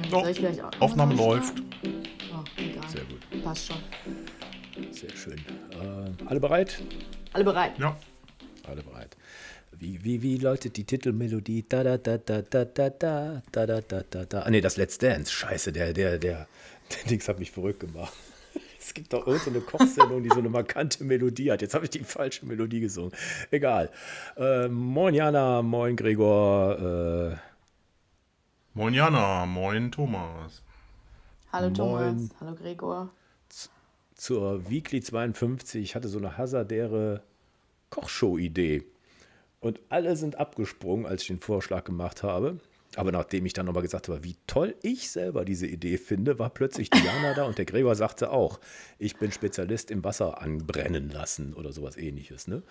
Doch, Soll ich vielleicht auch Aufnahme noch mal läuft. starten? Oh, egal. Sehr gut, Passt schon. sehr schön. Alle bereit? Alle bereit? Ja. Alle bereit. Wie läutet die Titelmelodie? Da da da da da da da da da da da da. Ah ne, das Let's Dance. Scheiße, der Dings hat mich verrückt gemacht. Es gibt doch irgendeine Kochsendung, die so eine markante Melodie hat. Jetzt habe ich die falsche Melodie gesungen. Egal. Moin Jana, moin Gregor. Moin Jana, moin Thomas. Hallo Thomas, Moin. hallo Gregor. Zur Weekly 52. Ich hatte so eine hasardäre Kochshow-Idee. Und alle sind abgesprungen, als ich den Vorschlag gemacht habe. Aber nachdem ich dann nochmal gesagt habe, wie toll ich selber diese Idee finde, war plötzlich Diana da und der Gregor sagte auch, ich bin Spezialist im Wasser anbrennen lassen oder sowas ähnliches. Ne?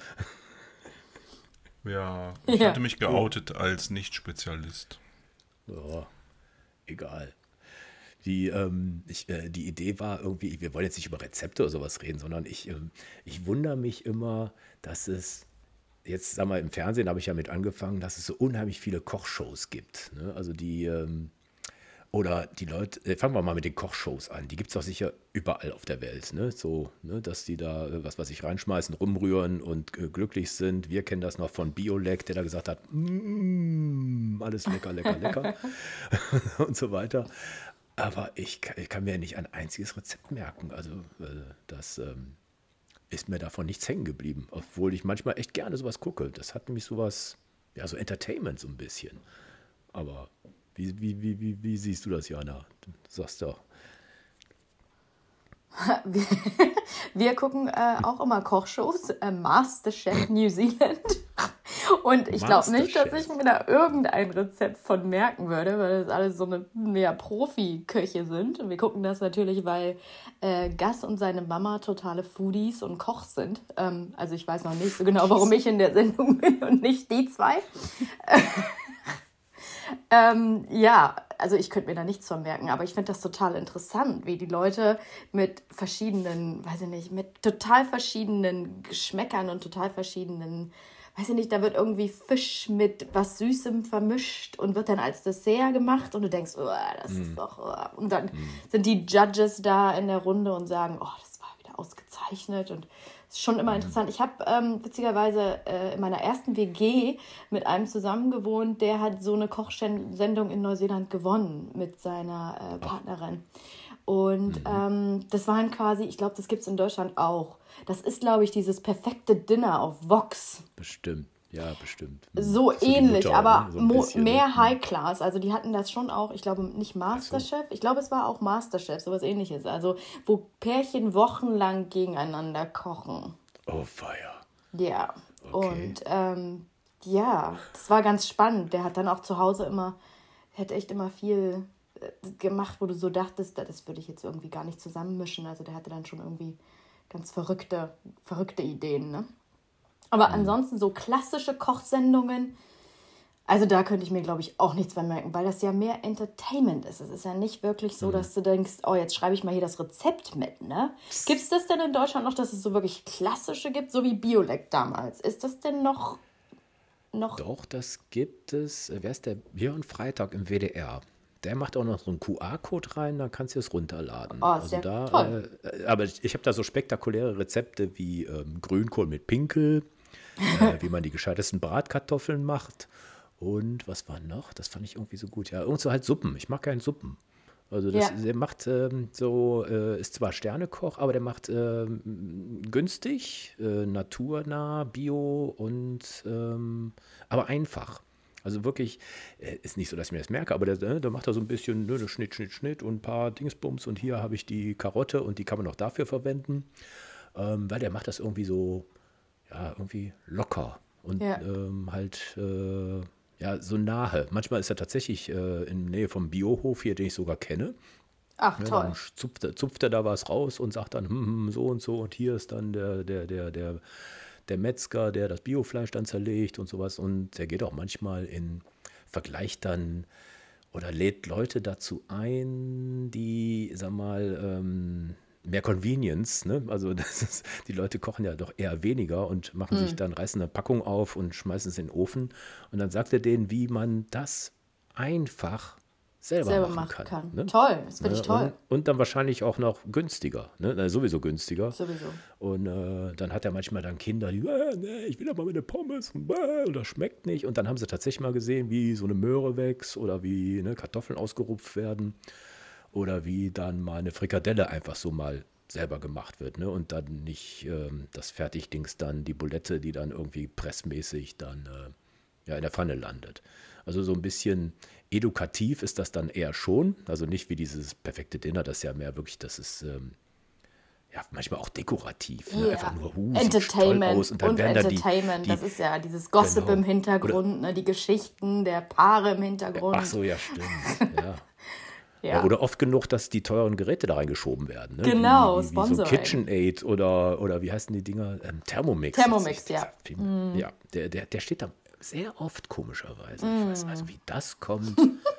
Ja, ich Ja. hatte mich geoutet als Nicht-Spezialist. Ja, egal. Die Idee war irgendwie, wir wollen jetzt nicht über Rezepte oder sowas reden, sondern ich wundere mich immer, dass es, jetzt sag mal, im Fernsehen habe ich ja mit angefangen, dass es so unheimlich viele Kochshows gibt. Ne? Also oder die Leute, fangen wir mal mit den Kochshows an, die gibt es doch sicher überall auf der Welt. Ne? So, ne, dass die da, was weiß ich, reinschmeißen, rumrühren und glücklich sind. Wir kennen das noch von Biolek, der da gesagt hat, alles lecker, lecker, lecker und so weiter. Aber ich kann mir nicht ein einziges Rezept merken. Also das ist mir davon nichts hängen geblieben. Obwohl ich manchmal echt gerne sowas gucke. Das hat nämlich sowas, ja, so Entertainment so ein bisschen. Aber wie siehst du das, Jana? Du sagst doch. Wir gucken auch immer Kochshows, Masterchef New Zealand. Und ich glaube nicht, dass ich mir da irgendein Rezept von merken würde, weil das alles so eine mehr Profi-Köche sind. Und wir gucken das natürlich, weil Gus und seine Mama totale Foodies und Kochs sind. Also ich weiß noch nicht so genau, warum ich in der Sendung bin und nicht die zwei. Ja, also ich könnte mir da nichts von merken, aber ich finde das total interessant, wie die Leute mit verschiedenen, weiß ich nicht, mit total verschiedenen Geschmäckern und total verschiedenen, weiß ich nicht, da wird irgendwie Fisch mit was Süßem vermischt und wird dann als Dessert gemacht und du denkst, oh, das ist doch, oh. Und dann sind die Judges da in der Runde und sagen, oh, das war wieder ausgezeichnet und das ist schon immer interessant. Ich habe witzigerweise in meiner ersten WG mit einem zusammen gewohnt, der hat so eine Kochsendung in Neuseeland gewonnen mit seiner Partnerin. Und das waren quasi, ich glaube, das gibt es in Deutschland auch. Das ist, glaube ich, dieses perfekte Dinner auf Vox. Bestimmt, ja, bestimmt. So die ähnlich, Mutter, aber ne? So ein bisschen, mehr ne? High-Class. Also die hatten das schon auch, ich glaube nicht Masterchef, ich glaube es war auch Masterchef, sowas ähnliches. Also wo Pärchen wochenlang gegeneinander kochen. Oh, feier. Ja, Okay. und ja, das war ganz spannend. Der hat dann auch zu Hause hätte echt immer viel gemacht, wo du so dachtest, das würde ich jetzt irgendwie gar nicht zusammenmischen. Also der hatte dann schon irgendwie ganz verrückte Ideen, ne? Aber ansonsten so klassische Kochsendungen, also da könnte ich mir, glaube ich, auch nichts von merken, weil das ja mehr Entertainment ist. Es ist ja nicht wirklich so, dass du denkst, oh, jetzt schreibe ich mal hier das Rezept mit, ne? Gibt es das denn in Deutschland noch, dass es so wirklich klassische gibt, so wie Biolek damals? Ist das denn noch? Doch, das gibt es. Wer ist der? Björn Freitag im WDR. Der macht auch noch so einen QR-Code rein, dann kannst du es runterladen. Oh, sehr toll. Aber ich habe da so spektakuläre Rezepte wie Grünkohl mit Pinkel, wie man die gescheitesten Bratkartoffeln macht. Und was war noch? Das fand ich irgendwie so gut. Ja, irgend so halt Suppen. Ich mag keine Suppen. Also Ja. der macht ist zwar Sternekoch, aber der macht günstig, naturnah, bio und aber einfach. Also wirklich, ist nicht so, dass ich mir das merke, aber der macht da so ein bisschen Schnitt, Schnitt, Schnitt und ein paar Dingsbums und hier habe ich die Karotte und die kann man auch dafür verwenden, weil der macht das irgendwie so, ja, irgendwie locker und Ja. ja, so nahe. Manchmal ist er tatsächlich in Nähe vom Biohof hier, den ich sogar kenne. Ach, Ja, toll. dann zupft er da was raus und sagt dann, so und so und hier ist dann der Metzger, der das Biofleisch dann zerlegt und sowas. Und der geht auch manchmal vergleicht dann oder lädt Leute dazu ein, die, sag mal, mehr Convenience, ne? Also die Leute kochen ja doch eher weniger und machen sich dann, reißen eine Packung auf und schmeißen es in den Ofen. Und dann sagt er denen, wie man das einfach selber selber machen machen kann. kann. Ne? Toll, das finde ich Ne? toll. Und dann wahrscheinlich auch noch günstiger. Ne? Sowieso günstiger. Sowieso. Und dann hat er manchmal dann Kinder, die, nee, ich will aber meine Pommes und das schmeckt nicht. Und dann haben sie tatsächlich mal gesehen, wie so eine Möhre wächst oder wie Kartoffeln ausgerupft werden oder wie dann mal eine Frikadelle einfach so mal selber gemacht wird. Ne? Und dann nicht das Fertigdings dann, die Bulette, die dann irgendwie pressmäßig dann in der Pfanne landet. Also so ein bisschen edukativ ist das dann eher schon. Also nicht wie dieses perfekte Dinner, das ja mehr wirklich, das ist manchmal auch dekorativ. Ne? Ja. Einfach nur, sieht toll Entertainment aus. Und dann und werden da Entertainment, die das ist ja dieses Gossip genau. im Hintergrund, ne, die Geschichten der Paare im Hintergrund. Ach so, ja, stimmt. Ja. Ja, Ja. oder oft genug, dass die teuren Geräte da reingeschoben werden. Ne? Genau, wie so ein Sponsoring. KitchenAid oder wie heißen die Dinger? Thermomix. Thermomix, heißt ja. Ja, der steht da sehr oft komischerweise. Ich weiß also, wie das kommt.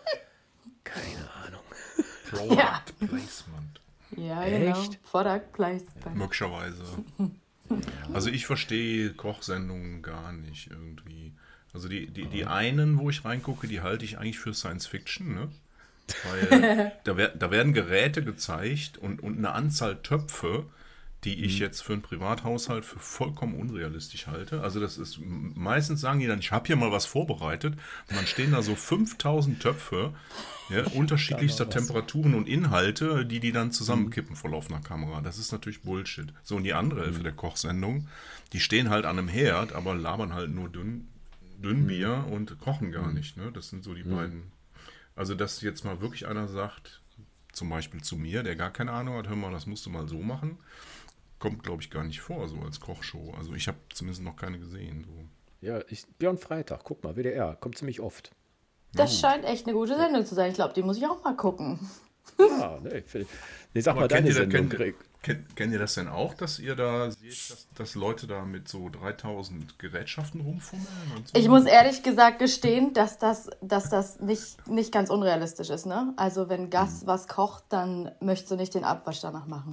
Keine Ahnung. Product Ja. Placement. Ja, Echt? genau. Product Placement. Möglicherweise. Also ich verstehe Kochsendungen gar nicht irgendwie. Also die einen, wo ich reingucke, die halte ich eigentlich für Science Fiction, ne? Weil da werden Geräte gezeigt und eine Anzahl Töpfe, die ich jetzt für einen Privathaushalt für vollkommen unrealistisch halte. Also das ist, meistens sagen die dann, ich habe hier mal was vorbereitet. Und dann stehen da so 5000 Töpfe, ja, unterschiedlichster Temperaturen und Inhalte, die dann zusammenkippen vor laufender Kamera. Das ist natürlich Bullshit. So, und die andere Hälfte der Kochsendung, die stehen halt an einem Herd, aber labern halt nur Dünnbier und kochen gar nicht. Ne? Das sind so die beiden. Also, dass jetzt mal wirklich einer sagt, zum Beispiel zu mir, der gar keine Ahnung hat, hör mal, das musst du mal so machen, kommt, glaube ich, gar nicht vor, so als Kochshow. Also ich habe zumindest noch keine gesehen. So. Ja, Björn Freitag, guck mal, WDR, kommt ziemlich oft. Das scheint echt eine gute Sendung zu sein. Ich glaube, die muss ich auch mal gucken. Ja, sag mal deine Sendung, Greg. Kennt ihr das denn auch, dass ihr da seht, dass Leute da mit so 3000 Gerätschaften rumfummeln? Und so? Ich muss ehrlich gesagt gestehen, dass das nicht ganz unrealistisch ist. Ne? Also wenn Gas was kocht, dann möchtest du nicht den Abwasch danach machen.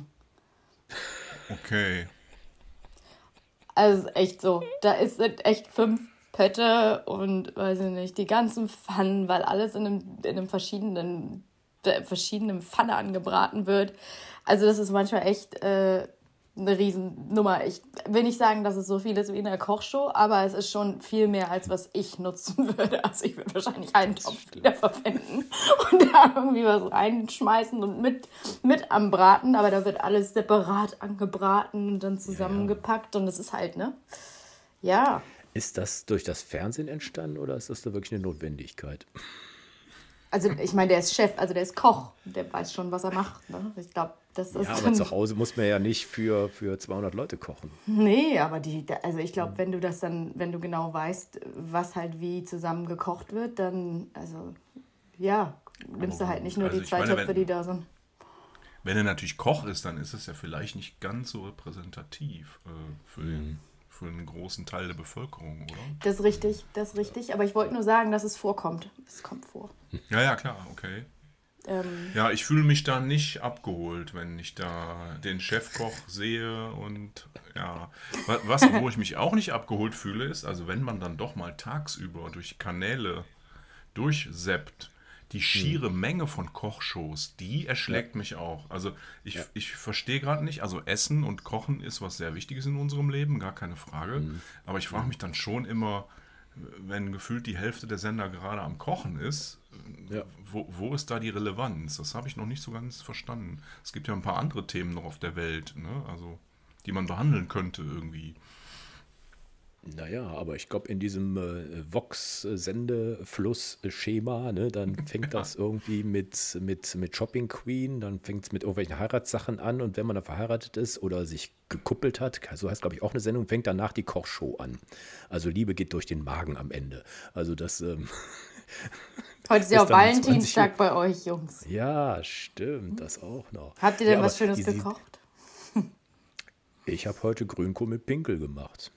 Okay. Also es ist echt so. Sind echt 5 Pötte und, weiß ich nicht, die ganzen Pfannen, weil alles in einem verschiedenen Pfanne angebraten wird. Also das ist manchmal echt eine Riesennummer. Ich will nicht sagen, dass es so viel ist wie in der Kochshow, aber es ist schon viel mehr, als was ich nutzen würde. Also ich würde wahrscheinlich einen Topf wieder verwenden und da irgendwie was reinschmeißen und mit am Braten, aber da wird alles separat angebraten und dann zusammengepackt und es ist halt, ne? Ja. Ist das durch das Fernsehen entstanden oder ist das da wirklich eine Notwendigkeit? Also ich meine, der ist Chef, also der ist Koch, der weiß schon, was er macht. Ne? Ich glaube, das ist... Ja, aber zu Hause muss man ja nicht für 200 Leute kochen. Nee, aber also ich glaube, wenn du genau weißt, was halt wie zusammen gekocht wird, dann, also ja, nimmst du halt nicht nur also die ich 2 meine, Töpfe, die da sind. Wenn er natürlich Koch ist, dann ist es ja vielleicht nicht ganz so repräsentativ für einen großen Teil der Bevölkerung, oder? Das ist richtig. Aber ich wollte nur sagen, dass es vorkommt. Es kommt vor. Ja, klar, okay. Ja, ich fühle mich da nicht abgeholt, wenn ich da den Chefkoch sehe und ja, wo ich mich auch nicht abgeholt fühle, ist, also wenn man dann doch mal tagsüber durch Kanäle durchseppt, die schiere Menge von Kochshows, die erschlägt mich auch. Also ich verstehe gerade nicht, also Essen und Kochen ist was sehr Wichtiges in unserem Leben, gar keine Frage, aber ich frage mich dann schon immer, wenn gefühlt die Hälfte der Sender gerade am Kochen ist, wo ist da die Relevanz? Das habe ich noch nicht so ganz verstanden. Es gibt ja ein paar andere Themen noch auf der Welt, ne? Also die man behandeln könnte irgendwie. Naja, aber ich glaube, in diesem Vox-Sendefluss-Schema, ne, dann fängt das irgendwie mit Shopping Queen, dann fängt es mit irgendwelchen Heiratssachen an und wenn man da verheiratet ist oder sich gekuppelt hat, so heißt, glaube ich, auch eine Sendung, fängt danach die Kochshow an. Also Liebe geht durch den Magen am Ende. Also das... Heute ist ja auch dann um 20 Valentinstag bei euch, Jungs. Ja, stimmt, das auch noch. Habt ihr denn Ja, was aber Schönes gekocht? Ich habe heute Grünkohl mit Pinkel gemacht.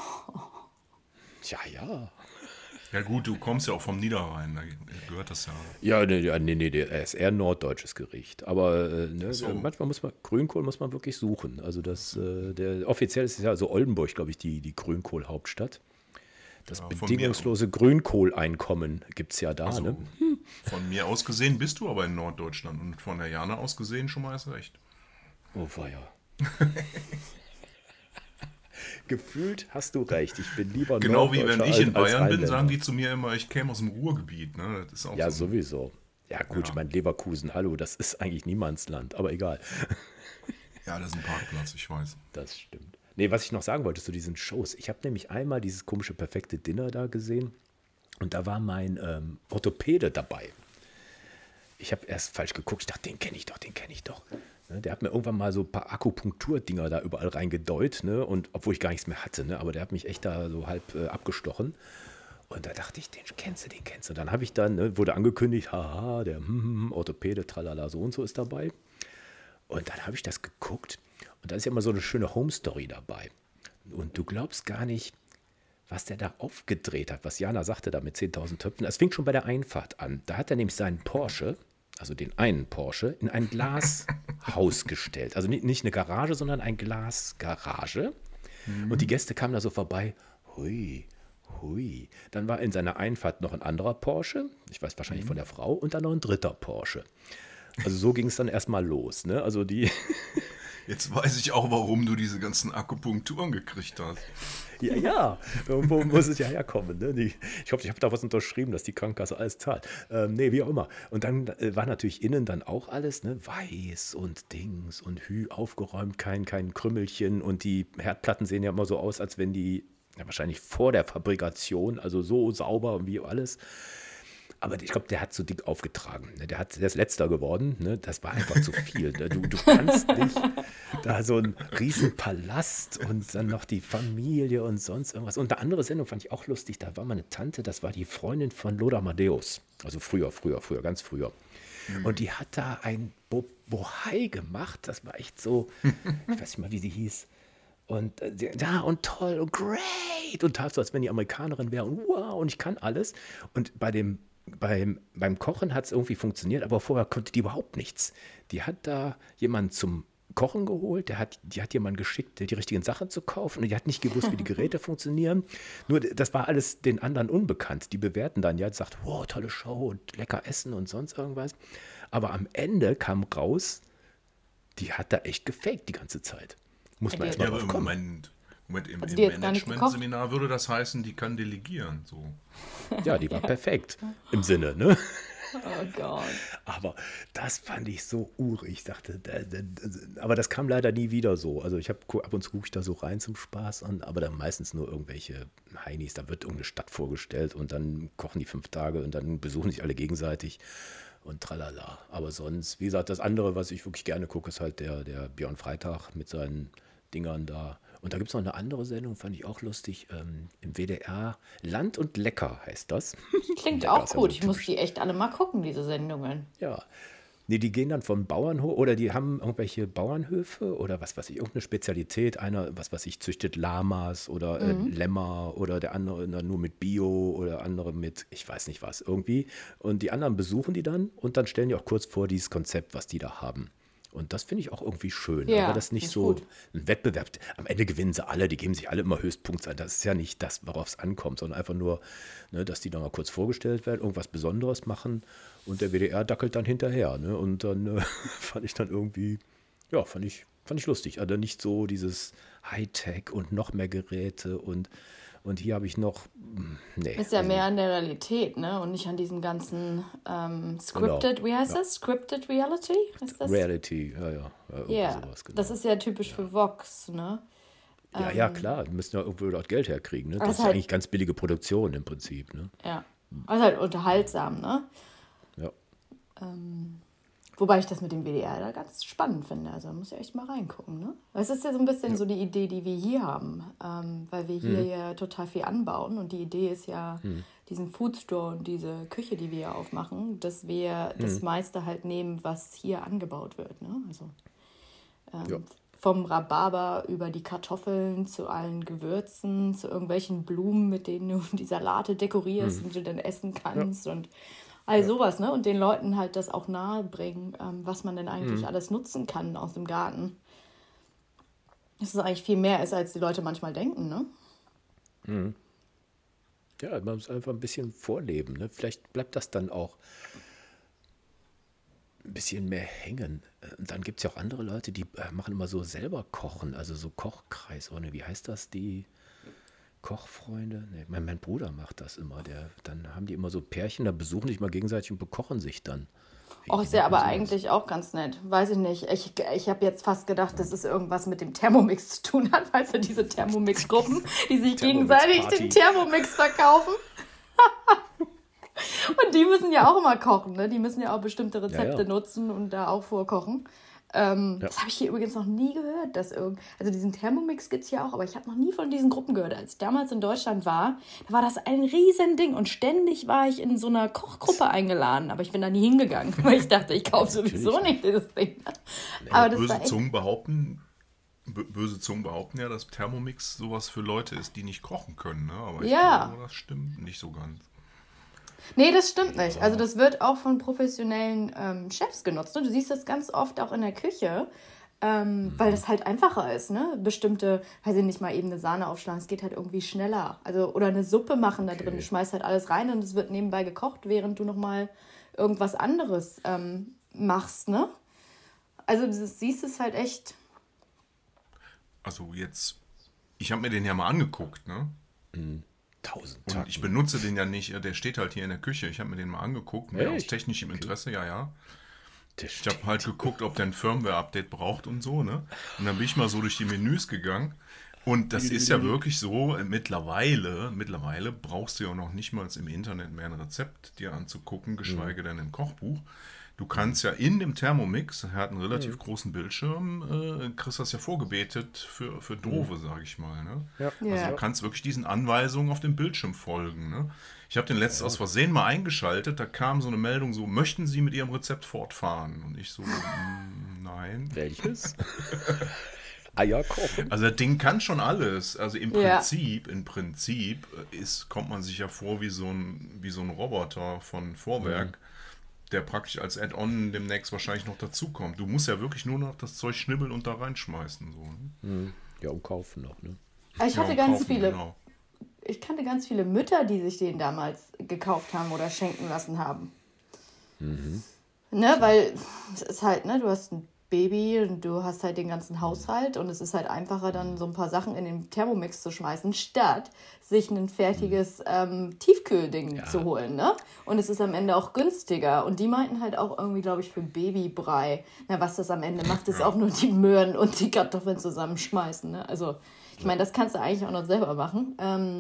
Ja. Ja gut, du kommst ja auch vom Niederrhein, da gehört das ja. Ja, nee, er ist eher ein norddeutsches Gericht. Aber manchmal Grünkohl muss man wirklich suchen. Also offiziell ist es ja so Oldenburg, glaube ich, die Grünkohl-Hauptstadt. Das Ja, von bedingungslose Grünkohleinkommen gibt es ja da. Also, Ne? Von mir aus gesehen bist du aber in Norddeutschland und von der Jana aus gesehen schon mal erst recht. Oh, weia. Gefühlt hast du recht. Ich bin lieber Genau wie wenn ich in als Bayern bin, Rheinländer. sagen die zu mir immer, ich käme aus dem Ruhrgebiet. Ne? Das ist auch Ja, so. sowieso. Ja gut, ich meine Leverkusen, hallo, das ist eigentlich Niemandsland, aber egal. Ja, das ist ein Parkplatz, ich weiß. Das stimmt. Nee, was ich noch sagen wollte zu diesen Shows. Ich habe nämlich einmal dieses komische perfekte Dinner da gesehen und da war mein Orthopäde dabei. Ich habe erst falsch geguckt, ich dachte, den kenne ich doch. Ne, der hat mir irgendwann mal so ein paar Akupunkturdinger da überall reingedeut, ne? Und obwohl ich gar nichts mehr hatte, ne? Aber der hat mich echt da so halb abgestochen. Und da dachte ich, den kennst du. Dann habe ich dann, ne, wurde angekündigt, haha, der Orthopäde, tralala, so und so ist dabei. Und dann habe ich das geguckt und da ist ja immer so eine schöne Home-Story dabei. Und du glaubst gar nicht, was der da aufgedreht hat, was Jana sagte da mit 10.000 Töpfen. Das fing schon bei der Einfahrt an. Da hat er nämlich seinen Porsche, also den einen Porsche, in ein Glashaus gestellt. Also nicht eine Garage, sondern ein Glasgarage. Und die Gäste kamen da so vorbei. Hui. Dann war in seiner Einfahrt noch ein anderer Porsche, ich weiß wahrscheinlich von der Frau, und dann noch ein dritter Porsche. Also so ging es dann erstmal los. Ne? Also die... Jetzt weiß ich auch, warum du diese ganzen Akupunkturen gekriegt hast. Ja, irgendwo muss es ja herkommen. Ne? Ich hoffe, ich habe da was unterschrieben, dass die Krankenkasse alles zahlt. Nee, wie auch immer. Und dann war natürlich innen dann auch alles, ne? Weiß und Dings und aufgeräumt, kein Krümmelchen. Und die Herdplatten sehen ja immer so aus, als wenn die wahrscheinlich vor der Fabrikation, also so sauber wie alles. Aber ich glaube, der hat so dick aufgetragen. Der ist letzter geworden. Ne? Das war einfach zu viel. Ne? Du kannst nicht da so einen riesen Palast und dann noch die Familie und sonst irgendwas. Und eine andere Sendung fand ich auch lustig. Da war meine Tante, das war die Freundin von Lothar Matthäus. Also früher, ganz früher. Und die hat da ein Bohai gemacht. Das war echt so, ich weiß nicht mal, wie sie hieß. Und und toll und great. Und tat so, als wenn die Amerikanerin wäre. Und wow, und ich kann alles. Und beim Kochen hat es irgendwie funktioniert, aber vorher konnte die überhaupt nichts. Die hat da jemanden zum Kochen geholt, die hat jemanden geschickt, die richtigen Sachen zu kaufen und die hat nicht gewusst, wie die Geräte funktionieren. Nur das war alles den anderen unbekannt. Die bewerten dann, ja, sagt, wow, tolle Show und lecker Essen und sonst irgendwas. Aber am Ende kam raus, die hat da echt gefaked die ganze Zeit. Muss man erstmal aber drauf im kommen. Moment, im die jetzt gar nicht Management-Seminar würde das heißen, die kann delegieren. So. Ja, die war perfekt im Sinne, ne? Oh Gott. Aber das fand ich so urig. Ich dachte, aber das kam leider nie wieder so. Also ab und zu gucke ich da so rein zum Spaß an, aber dann meistens nur irgendwelche Heinis. Da wird irgendeine Stadt vorgestellt und dann kochen die 5 Tage und dann besuchen sich alle gegenseitig und tralala. Aber sonst, wie gesagt, das andere, was ich wirklich gerne gucke, ist halt der Björn Freitag mit seinen Dingern da. Und da gibt es noch eine andere Sendung, fand ich auch lustig, im WDR. Land und Lecker heißt das. Klingt Lecker auch ist ja gut. so Ich muss typisch. die echt alle mal gucken, diese Sendungen. Ja. Nee, die gehen dann von Bauernhof oder die haben irgendwelche Bauernhöfe oder was weiß ich, irgendeine Spezialität. Einer, was weiß ich, züchtet Lamas oder Lämmer oder der andere nur mit Bio oder andere mit, ich weiß nicht was, irgendwie. Und die anderen besuchen die dann und dann stellen die auch kurz vor dieses Konzept, was die da haben. Und das finde ich auch irgendwie schön, Ja, aber das nicht finde ich so gut. ein Wettbewerb. Am Ende gewinnen sie alle, die geben sich alle immer Höchstpunkt ein. Das ist ja nicht das, worauf es ankommt, sondern einfach nur, ne, dass die dann mal kurz vorgestellt werden, irgendwas Besonderes machen und der WDR dackelt dann hinterher. Ne? Und dann fand ich dann irgendwie, ja, fand ich lustig. Also nicht so dieses Hightech und noch mehr Geräte und hier habe ich noch, nee. Ist ja also, mehr an der Realität, ne? Und nicht an diesem ganzen Scripted, wie heißt das? Scripted Reality? Ist das? Reality, ja, irgendwie Ja, sowas, genau. das ist ja typisch für Vox, ne? Ja, klar, die müssen ja irgendwo dort Geld herkriegen. Ne? Das Das ist ja halt- eigentlich ganz billige Produktion im Prinzip. Ne? Ja. Also halt unterhaltsam, ne? Ja. Wobei ich das mit dem WDR da ganz spannend finde. Also da muss ich echt mal reingucken, ne? Das ist ja so ein bisschen so die Idee, die wir hier haben. Weil wir hier ja total viel anbauen. Und die Idee ist ja, diesen Foodstore und diese Küche, die wir hier aufmachen, dass wir das meiste halt nehmen, was hier angebaut wird, ne? Also Ja. vom Rhabarber über die Kartoffeln zu allen Gewürzen, zu irgendwelchen Blumen, mit denen du die Salate dekorierst und du dann essen kannst und all sowas, ne? Und den Leuten halt das auch nahe bringen, was man denn eigentlich alles nutzen kann aus dem Garten. Dass es eigentlich viel mehr ist, als die Leute manchmal denken, ne? Ja, man muss einfach ein bisschen vorleben. Ne? Vielleicht bleibt das dann auch ein bisschen mehr hängen. Und dann gibt es ja auch andere Leute, die machen immer so selber kochen, also so Kochkreis. Oder wie heißt das? Die Kochfreunde? Nee, mein Bruder macht das immer. Dann haben die immer so Pärchen, da besuchen sich mal gegenseitig und bekochen sich dann. Oh, ist ja aber eigentlich auch ganz nett. Weiß ich nicht. Ich habe jetzt fast gedacht, dass es irgendwas mit dem Thermomix zu tun hat, weißt du, diese Thermomix-Gruppen, die sich gegenseitig den Thermomix verkaufen. Und die müssen ja auch immer kochen, ne? Die müssen ja auch bestimmte Rezepte nutzen und da auch vorkochen. Das habe ich hier übrigens noch nie gehört. Also diesen Thermomix gibt es ja auch, aber ich habe noch nie von diesen Gruppen gehört. Als ich damals in Deutschland war, da war das ein Riesending und ständig war ich in so einer Kochgruppe eingeladen, aber ich bin da nie hingegangen, weil ich dachte, ich kaufe sowieso nicht dieses Ding. Aber das böse Zungen behaupten ja, dass Thermomix sowas für Leute ist, die nicht kochen können. Ne? Aber ich glaube, das stimmt nicht so ganz. Nee, das stimmt nicht. Also das wird auch von professionellen Chefs genutzt. Ne? Du siehst das ganz oft auch in der Küche, weil das halt einfacher ist. Ne? Bestimmte, weiß ich nicht, mal eben eine Sahne aufschlagen, es geht halt irgendwie schneller. Also, oder eine Suppe machen da drin, du schmeißt halt alles rein und es wird nebenbei gekocht, während du nochmal irgendwas anderes machst. Ne? Also du siehst es halt echt. Also jetzt, ich habe mir den ja mal angeguckt, ne? 1000 Und ich benutze den ja nicht, der steht halt hier in der Küche. Ich habe mir den mal angeguckt, mehr aus technischem Interesse, ja. Ich habe halt geguckt, ob der ein Firmware-Update braucht und so, ne? Und dann bin ich mal so durch die Menüs gegangen. Und das ist ja wirklich so, mittlerweile brauchst du ja noch nicht mal im Internet mehr ein Rezept dir anzugucken, geschweige denn im Kochbuch. Du kannst ja in dem Thermomix, er hat einen relativ großen Bildschirm, kriegst das ja vorgebetet für Doofe, sage ich mal. Ne? Ja. Also du kannst wirklich diesen Anweisungen auf dem Bildschirm folgen. Ne? Ich habe den letztens aus Versehen mal eingeschaltet, da kam so eine Meldung so, möchten Sie mit Ihrem Rezept fortfahren? Und ich so, nein. Welches? Eier kochen. Also das Ding kann schon alles. Also im Prinzip kommt man sich ja vor wie so ein Roboter von Vorwerk, der praktisch als Add-on demnächst wahrscheinlich noch dazukommt. Du musst ja wirklich nur noch das Zeug schnibbeln und da reinschmeißen. So, ne? Ja, und kaufen noch, ne? Ich kannte ganz viele Mütter, die sich den damals gekauft haben oder schenken lassen haben. Ne, weil es ist halt, ne, du hast ein Baby und du hast halt den ganzen Haushalt und es ist halt einfacher, dann so ein paar Sachen in den Thermomix zu schmeißen, statt sich ein fertiges Tiefkühlding zu holen, ne? Und es ist am Ende auch günstiger. Und die meinten halt auch irgendwie, glaube ich, für Babybrei. Na, was das am Ende macht, ist auch nur die Möhren und die Kartoffeln zusammenschmeißen, ne? Also, ich meine, das kannst du eigentlich auch noch selber machen.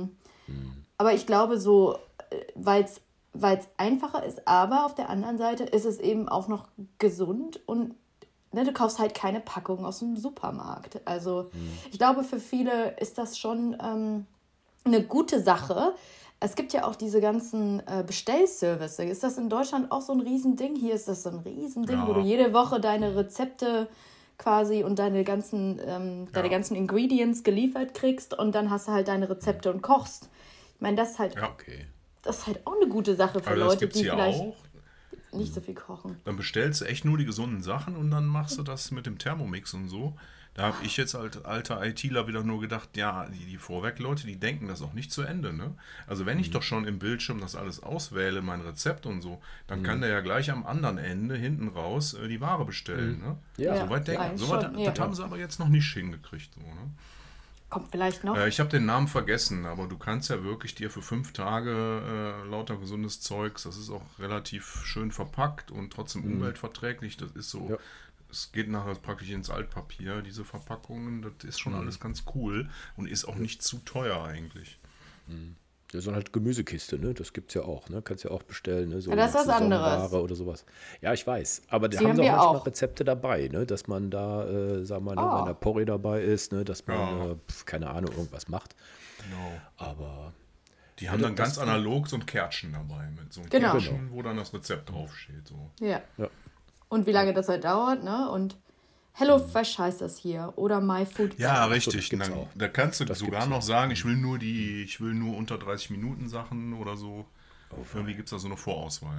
Aber ich glaube so, weil es einfacher ist, aber auf der anderen Seite ist es eben auch noch gesund und ne, du kaufst halt keine Packung aus dem Supermarkt. Also ich glaube, für viele ist das schon eine gute Sache. Es gibt ja auch diese ganzen Bestellservice. Ist das in Deutschland auch so ein Riesending? Hier ist das so ein Riesending, wo du jede Woche deine Rezepte quasi und deine ganzen Ingredients geliefert kriegst und dann hast du halt deine Rezepte und kochst. Ich meine, das ist halt, das ist halt auch eine gute Sache für Leute, die vielleicht nicht so viel kochen. Dann bestellst du echt nur die gesunden Sachen und dann machst du das mit dem Thermomix und so. Da habe ich jetzt als alter ITler wieder nur gedacht, ja, die Vorwerkleute, die denken das auch nicht zu Ende. Ne? Also wenn ich doch schon im Bildschirm das alles auswähle, mein Rezept und so, dann kann der ja gleich am anderen Ende hinten raus die Ware bestellen. Ne? Ja. Das haben sie aber jetzt noch nicht hingekriegt. So, ne? Kommt vielleicht noch. Ich habe den Namen vergessen, aber du kannst ja wirklich dir für 5 Tage lauter gesundes Zeugs, das ist auch relativ schön verpackt und trotzdem umweltverträglich. Das ist so, es geht nachher praktisch ins Altpapier, diese Verpackungen, das ist schon alles ganz cool und ist auch nicht zu teuer eigentlich. Ja, so halt Gemüsekiste, ne? Das gibt's ja auch, ne? Kannst ja auch bestellen, ne? So das ist was anderes. Oder sowas. Ja, ich weiß. Aber da haben sie auch manchmal Rezepte dabei, ne? Dass man da, sagen wir mal, wenn der Porree dabei ist, ne? Dass man, keine Ahnung, irgendwas macht. Genau. Aber die haben dann ganz analog so ein Kärtchen dabei mit so einem Kärtchen, wo dann das Rezept draufsteht. So. Ja. Und wie lange das halt dauert, ne? Und HelloFresh heißt das hier oder MyFood. Ja, richtig. Da kannst du sogar noch sagen, ich will nur unter 30 Minuten Sachen oder so. Irgendwie gibt es da so eine Vorauswahl,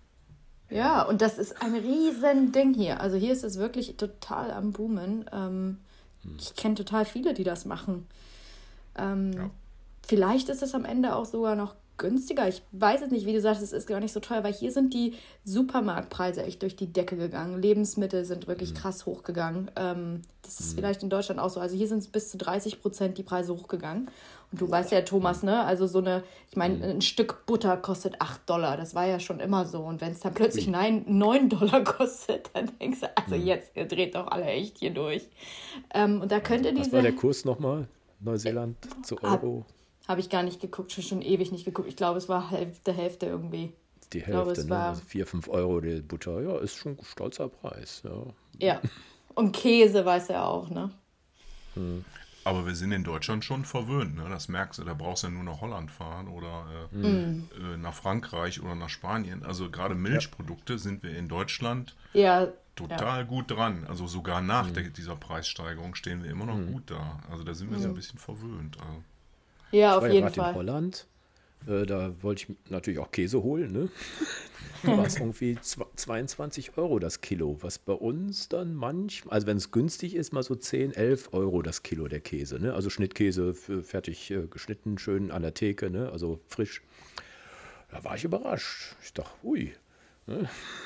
Ja, und das ist ein riesen Ding hier. Also hier ist es wirklich total am Boomen. Ich kenne total viele, die das machen. Vielleicht ist es am Ende auch sogar noch günstiger. Ich weiß es nicht, wie du sagst, es ist gar nicht so teuer, weil hier sind die Supermarktpreise echt durch die Decke gegangen. Lebensmittel sind wirklich krass hochgegangen. Das ist vielleicht in Deutschland auch so. Also hier sind es bis zu 30% die Preise hochgegangen. Und du weißt ja, Thomas, ne? Also ich meine, ein Stück Butter kostet $8. Das war ja schon immer so. Und wenn es dann plötzlich $9 kostet, dann denkst du, also jetzt, ihr dreht doch alle echt hier durch. Und da könnte Was war der Kurs nochmal? Neuseeland zu Euro? Habe ich gar nicht geguckt, schon ewig nicht geguckt. Ich glaube, es war Hälfte irgendwie. Die Ich glaube, Hälfte, es ne? war Also 4-5 Euro die Butter. Ja, ist schon ein stolzer Preis. Ja. ja. Und Käse weiß er auch, ne? Aber wir sind in Deutschland schon verwöhnt, ne? Das merkst du, da brauchst du ja nur nach Holland fahren oder nach Frankreich oder nach Spanien. Also gerade Milchprodukte sind wir in Deutschland Ja, total gut dran. Also sogar nach dieser Preissteigerung stehen wir immer noch gut da. Also da sind wir so ein bisschen verwöhnt. Also. ja, Ich auf war ja jeden gerade in Fall. Holland. Da wollte ich natürlich auch Käse holen, ne? Da war es irgendwie 22 Euro das Kilo, was bei uns dann also wenn es günstig ist, mal so 10, 11 Euro das Kilo der Käse, ne? Also Schnittkäse fertig geschnitten, schön an der Theke, ne? Also frisch. Da war ich überrascht. Ich dachte, ui. Ne?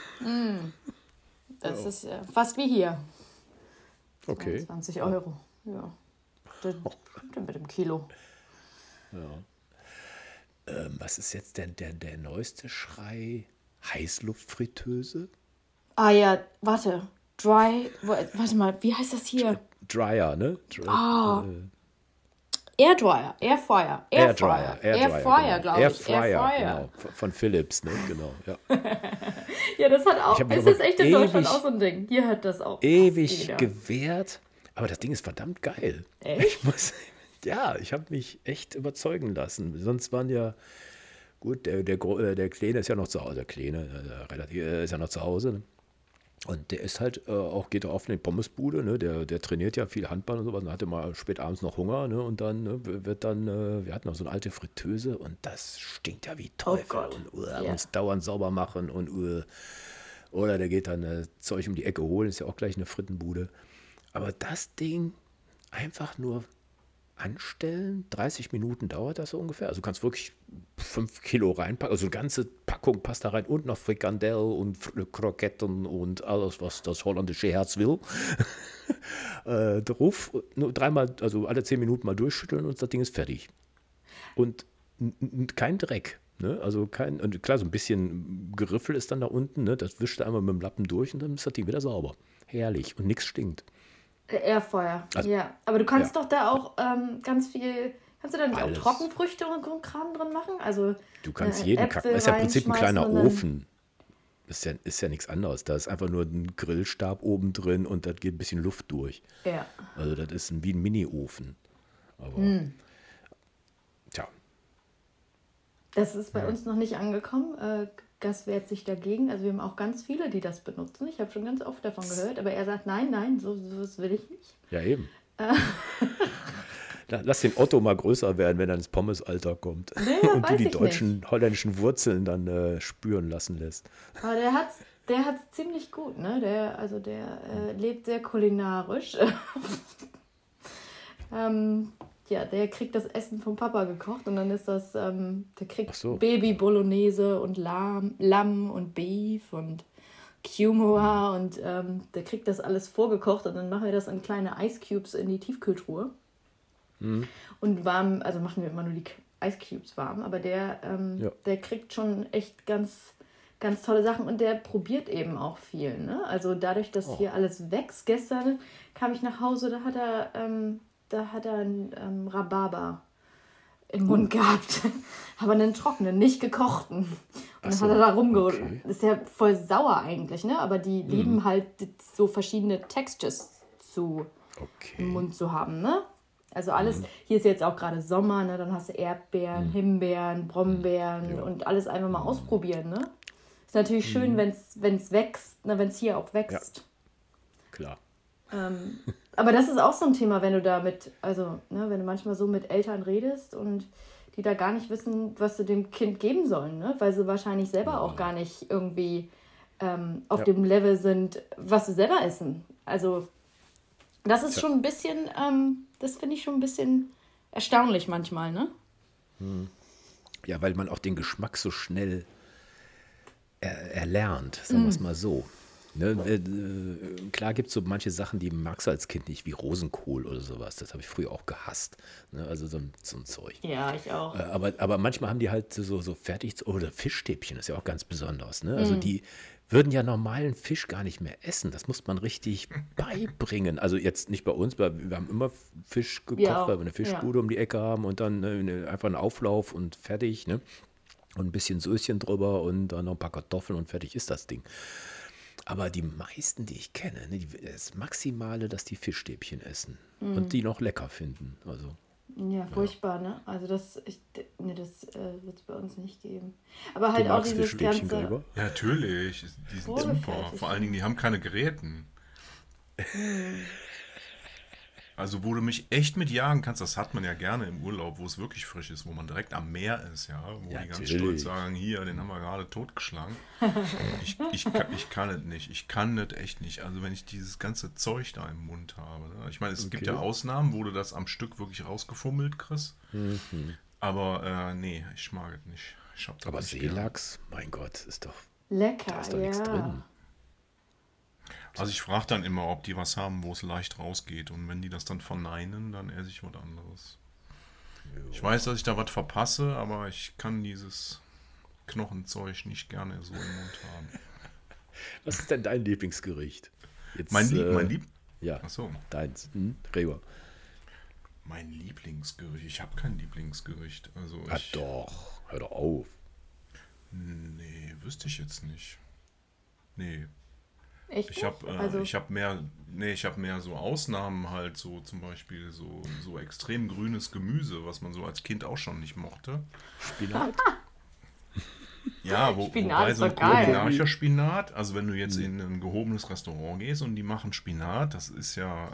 Das ist fast wie hier. Okay. 20 Euro. Ja. Das stimmt mit dem Kilo. Was ist jetzt denn der neueste Schrei? Heißluftfritteuse? Ah ja, warte. Warte mal, wie heißt das hier? Dryer, ne? Airdryer, Airfryer, Airfryer, Airfryer, glaube ich. Airfryer, genau. Von Philips, ne? Genau, ja. Ja, das hat auch, Ich hab mich es aber ist echt in Deutschland ewig- auch so ein Ding. Hier hat das auch fast Ewig jeder. gewährt, aber das Ding ist verdammt geil. Echt? Ich habe mich echt überzeugen lassen. Sonst waren ja, gut, der Kleine ist ja noch zu Hause, der Kleine, ist ja noch zu Hause, ne? Und der ist halt geht oft in die Pommesbude, ne? Der trainiert ja viel Handball und sowas und hatte mal spät abends noch Hunger, ne? Und dann wir hatten noch so eine alte Fritteuse und das stinkt ja wie Teufel. Gott. Und Ja. muss dauernd sauber machen oder der geht dann Zeug um die Ecke holen, ist ja auch gleich eine Frittenbude. Aber das Ding einfach nur anstellen, 30 Minuten dauert das so ungefähr. Also du kannst wirklich 5 Kilo reinpacken, also eine ganze Packung passt da rein und noch Frikandel und Kroketten und alles, was das holländische Herz will. Drauf, nur dreimal, also alle 10 Minuten mal durchschütteln und das Ding ist fertig. Und kein Dreck. Ne? Also und klar, so ein bisschen Geriffel ist dann da unten, ne? Das wischt du einmal mit dem Lappen durch und dann ist das Ding wieder sauber. Herrlich und nichts stinkt. Airfryer, Also, ja. Aber du kannst ja. doch da auch ganz viel, kannst du da nicht Alles. auch Trockenfrüchte und Kram drin machen? Also Du kannst jeden Äpfel kacken. Das ist ja im Prinzip ein kleiner reinschmeißen und dann- Ofen. Ist ja nichts anderes. Da ist einfach nur ein Grillstab oben drin und da geht ein bisschen Luft durch. Ja. Also das ist wie ein Mini-Ofen. Aber tja, Das ist bei uns noch nicht angekommen. Gas wehrt sich dagegen. Also wir haben auch ganz viele, die das benutzen. Ich habe schon ganz oft davon gehört. Aber er sagt, nein, so will ich nicht. ja eben. Lass den Otto mal größer werden, wenn er ins Pommesalter kommt. Nee, und du weiß die ich deutschen, holländischen Wurzeln dann spüren lassen lässt. Aber der hat's ziemlich gut, ne? Der lebt sehr kulinarisch. Ja, der kriegt das Essen vom Papa gekocht und dann ist das, der kriegt Ach so. Baby Bolognese und Lamm und Beef und Quinoa und der kriegt das alles vorgekocht und dann machen wir das in kleine Ice Cubes in die Tiefkühltruhe. Und warm, also machen wir immer nur die Ice Cubes warm, aber der kriegt schon echt ganz, ganz tolle Sachen und der probiert eben auch viel, ne? Also dadurch, dass hier alles wächst. Gestern kam ich nach Hause, da hat er einen Rhabarber im Mund gehabt. Aber einen trockenen, nicht gekochten. Und dann so, hat er da rumgeholt. okay. Das ist ja voll sauer eigentlich, ne? Aber die lieben halt so verschiedene Textures im Okay. Mund zu haben, ne? Also alles, hier ist jetzt auch gerade Sommer, ne? Dann hast du Erdbeeren, Himbeeren, Brombeeren und alles einfach mal ausprobieren, ne? Ist natürlich schön, wenn es wächst, ne? Wenn es hier auch wächst. Klar. Aber das ist auch so ein Thema, wenn du wenn du manchmal so mit Eltern redest und die da gar nicht wissen, was sie dem Kind geben sollen, ne? Weil sie wahrscheinlich selber auch gar nicht irgendwie auf dem Level sind, was sie selber essen. Also das ist schon ein bisschen, das finde ich schon ein bisschen erstaunlich manchmal, ne? Ja, weil man auch den Geschmack so schnell erlernt, sagen wir es mal so. Ne, klar gibt es so manche Sachen, die magst du als Kind nicht, wie Rosenkohl oder sowas. Das habe ich früher auch gehasst. Ne, also so ein Zeug. Ja, ich auch. Aber manchmal haben die halt so fertig, oder Fischstäbchen ist ja auch ganz besonders. Ne? Also die würden ja normalen Fisch gar nicht mehr essen. Das muss man richtig beibringen. Also jetzt nicht bei uns, weil wir haben immer Fisch gekocht, Wir auch, weil wir eine ja. Fischbude um die Ecke haben und dann einfach einen Auflauf und fertig. Ne? Und ein bisschen Söschen drüber und dann noch ein paar Kartoffeln und fertig ist das Ding. Aber die meisten, die ich kenne, ne, das Maximale, dass die Fischstäbchen essen und die noch lecker finden. Also, Ja, furchtbar, ne? Also das wird es bei uns nicht geben. Aber du halt auch magst dieses Fischstäbchen, ganze Gregor? Ja, natürlich. Die sind super. Vorgefertigt. Vor allen Dingen, die haben keine Gräten. Also, wo du mich echt mit jagen kannst, das hat man ja gerne im Urlaub, wo es wirklich frisch ist, wo man direkt am Meer ist, ja. Wo Ja, die ganz natürlich. stolz sagen, hier, den haben wir gerade totgeschlagen. Ich kann es nicht. Ich kann das echt nicht. Also, wenn ich dieses ganze Zeug da im Mund habe. Ne? Ich meine, es gibt ja Okay. Ausnahmen, wo du das am Stück wirklich rausgefummelt kriegst. Aber nee, ich mag es nicht. Ich hab das Aber nicht gern. Seelachs, mein Gott, ist doch, lecker, da ist doch nichts ja. drin. Also ich frage dann immer, ob die was haben, wo es leicht rausgeht. Und wenn die das dann verneinen, dann esse ich was anderes. Ich weiß, dass ich da was verpasse, aber ich kann dieses Knochenzeug nicht gerne so im Mund haben. Was ist denn dein Lieblingsgericht? Jetzt, Mein Lieb... Ja, Achso. deins. Gregor. Mein Lieblingsgericht. Ich habe kein Lieblingsgericht. Also Ah, ich... doch, hör doch auf. Nee, wüsste ich jetzt nicht. Nee. Echt Ich habe nicht? Also, ich habe mehr so Ausnahmen halt, so zum Beispiel so extrem grünes Gemüse, was man so als Kind auch schon nicht mochte. Spinat? Ja, Spinat wobei ist so ein doch geil. kulinarischer Spinat, also wenn du jetzt in ein gehobenes Restaurant gehst und die machen Spinat, das ist ja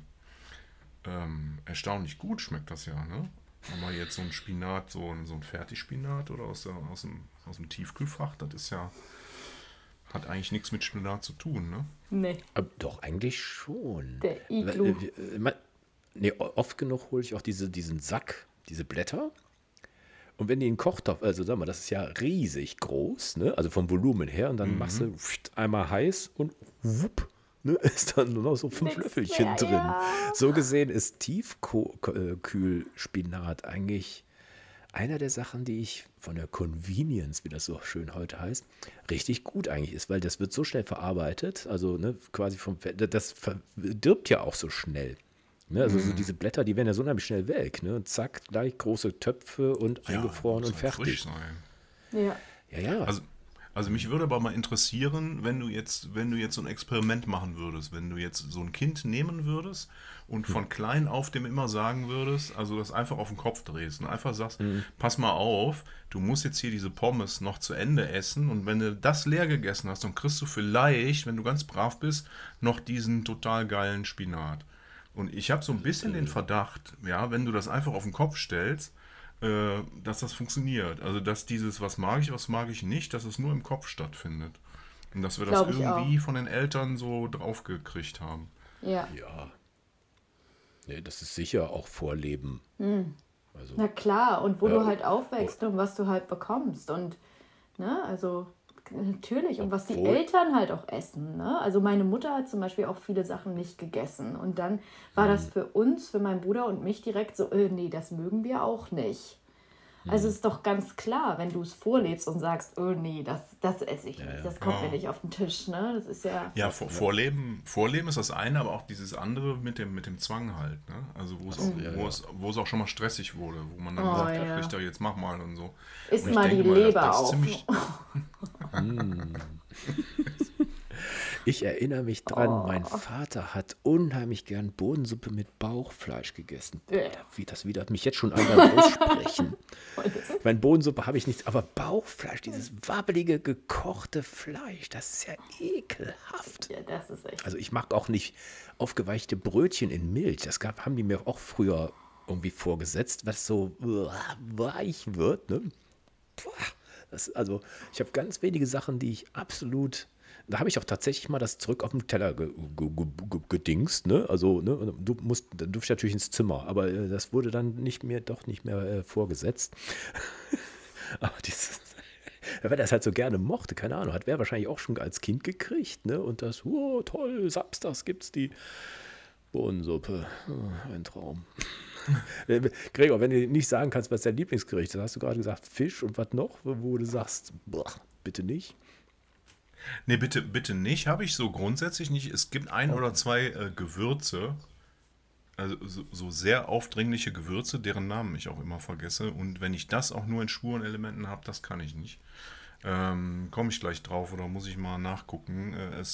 erstaunlich gut, schmeckt das ja, ne? Aber jetzt so ein Spinat, so ein Fertigspinat oder aus dem Tiefkühlfach, das ist ja, hat eigentlich nichts mit Spinat zu tun, ne? nee, Doch, eigentlich schon. der Iglu. Nee, oft genug hole ich auch diesen Sack, diese Blätter. Und wenn die in Kochtopf, also sag mal, das ist ja riesig groß, ne? Also vom Volumen her, und dann machst du einmal heiß und wupp, ne? Ist dann nur noch so 5 Nix Löffelchen mehr, drin. ja. So gesehen ist Tiefkühlspinat eigentlich einer der Sachen, die ich von der Convenience, wie das so schön heute heißt, richtig gut eigentlich ist, weil das wird so schnell verarbeitet, also ne, quasi das verdirbt ja auch so schnell. Ne, also so diese Blätter, die werden ja so unheimlich schnell weg. Ne? Und zack, gleich große Töpfe und eingefroren muss und halt frisch fertig. sein. Ja. Ja, ja. Also mich würde aber mal interessieren, wenn du jetzt so ein Experiment machen würdest, wenn du jetzt so ein Kind nehmen würdest und von klein auf dem immer sagen würdest, also das einfach auf den Kopf drehst und einfach sagst, pass mal auf, du musst jetzt hier diese Pommes noch zu Ende essen und wenn du das leer gegessen hast, dann kriegst du vielleicht, wenn du ganz brav bist, noch diesen total geilen Spinat. Und ich habe so ein bisschen den Verdacht, ja, wenn du das einfach auf den Kopf stellst, dass das funktioniert. Also, dass dieses, was mag ich nicht, dass es nur im Kopf stattfindet. Und dass wir das Glaub ich irgendwie von den Eltern so draufgekriegt haben. Ja. Ja. Nee, das ist sicher auch Vorleben. Also, Na klar, und wo Ja, du halt aufwächst und was du halt bekommst. Und, ne, also natürlich. Und was die Obwohl- Eltern halt auch essen. Ne? Also meine Mutter hat zum Beispiel auch viele Sachen nicht gegessen. Und dann war das für uns, für meinen Bruder und mich direkt so, nee, das mögen wir auch nicht. Also ist doch ganz klar, wenn du es vorlebst und sagst, oh nee, das esse ich nicht, das kommt mir nicht auf den Tisch. Ne? Das ist ja... Ja, Vorleben ist das eine, aber auch dieses andere mit dem Zwang halt. Ne? Also wo es auch schon mal stressig wurde, wo man dann sagt, ja. Richter, jetzt mach mal und so. Iss Und ich mal die denke mal, Leber das ist auf. ziemlich, ich erinnere mich dran, mein Vater hat unheimlich gern Bohnensuppe mit Bauchfleisch gegessen. Das widert mich jetzt schon an beim Aussprechen. Mein Bohnensuppe habe ich nicht, aber Bauchfleisch, dieses wabbelige, gekochte Fleisch, das ist ja ekelhaft. Ja, das ist echt... Also ich mag auch nicht aufgeweichte Brötchen in Milch. Haben die mir auch früher irgendwie vorgesetzt, was so weich wird. Ne? Also ich habe ganz wenige Sachen, die ich absolut... Da habe ich auch tatsächlich mal das zurück auf den Teller gedingst. Ne? Also ne? Dann durfte ich natürlich ins Zimmer, aber das wurde dann nicht mehr vorgesetzt. Aber weil er das halt so gerne mochte, keine Ahnung, hat wer wahrscheinlich auch schon als Kind gekriegt, ne? Und das, oh, toll, samstags gibt's die Bohnensuppe. Oh, ein Traum. Gregor, wenn du nicht sagen kannst, was dein Lieblingsgericht ist, hast du gerade gesagt Fisch und was noch, wo du sagst, boah, bitte nicht. Nee, bitte nicht, habe ich so grundsätzlich nicht. Es gibt ein oder zwei Gewürze, also so sehr aufdringliche Gewürze, deren Namen ich auch immer vergesse. Und wenn ich das auch nur in Spurenelementen habe, das kann ich nicht. Komme ich gleich drauf oder muss ich mal nachgucken.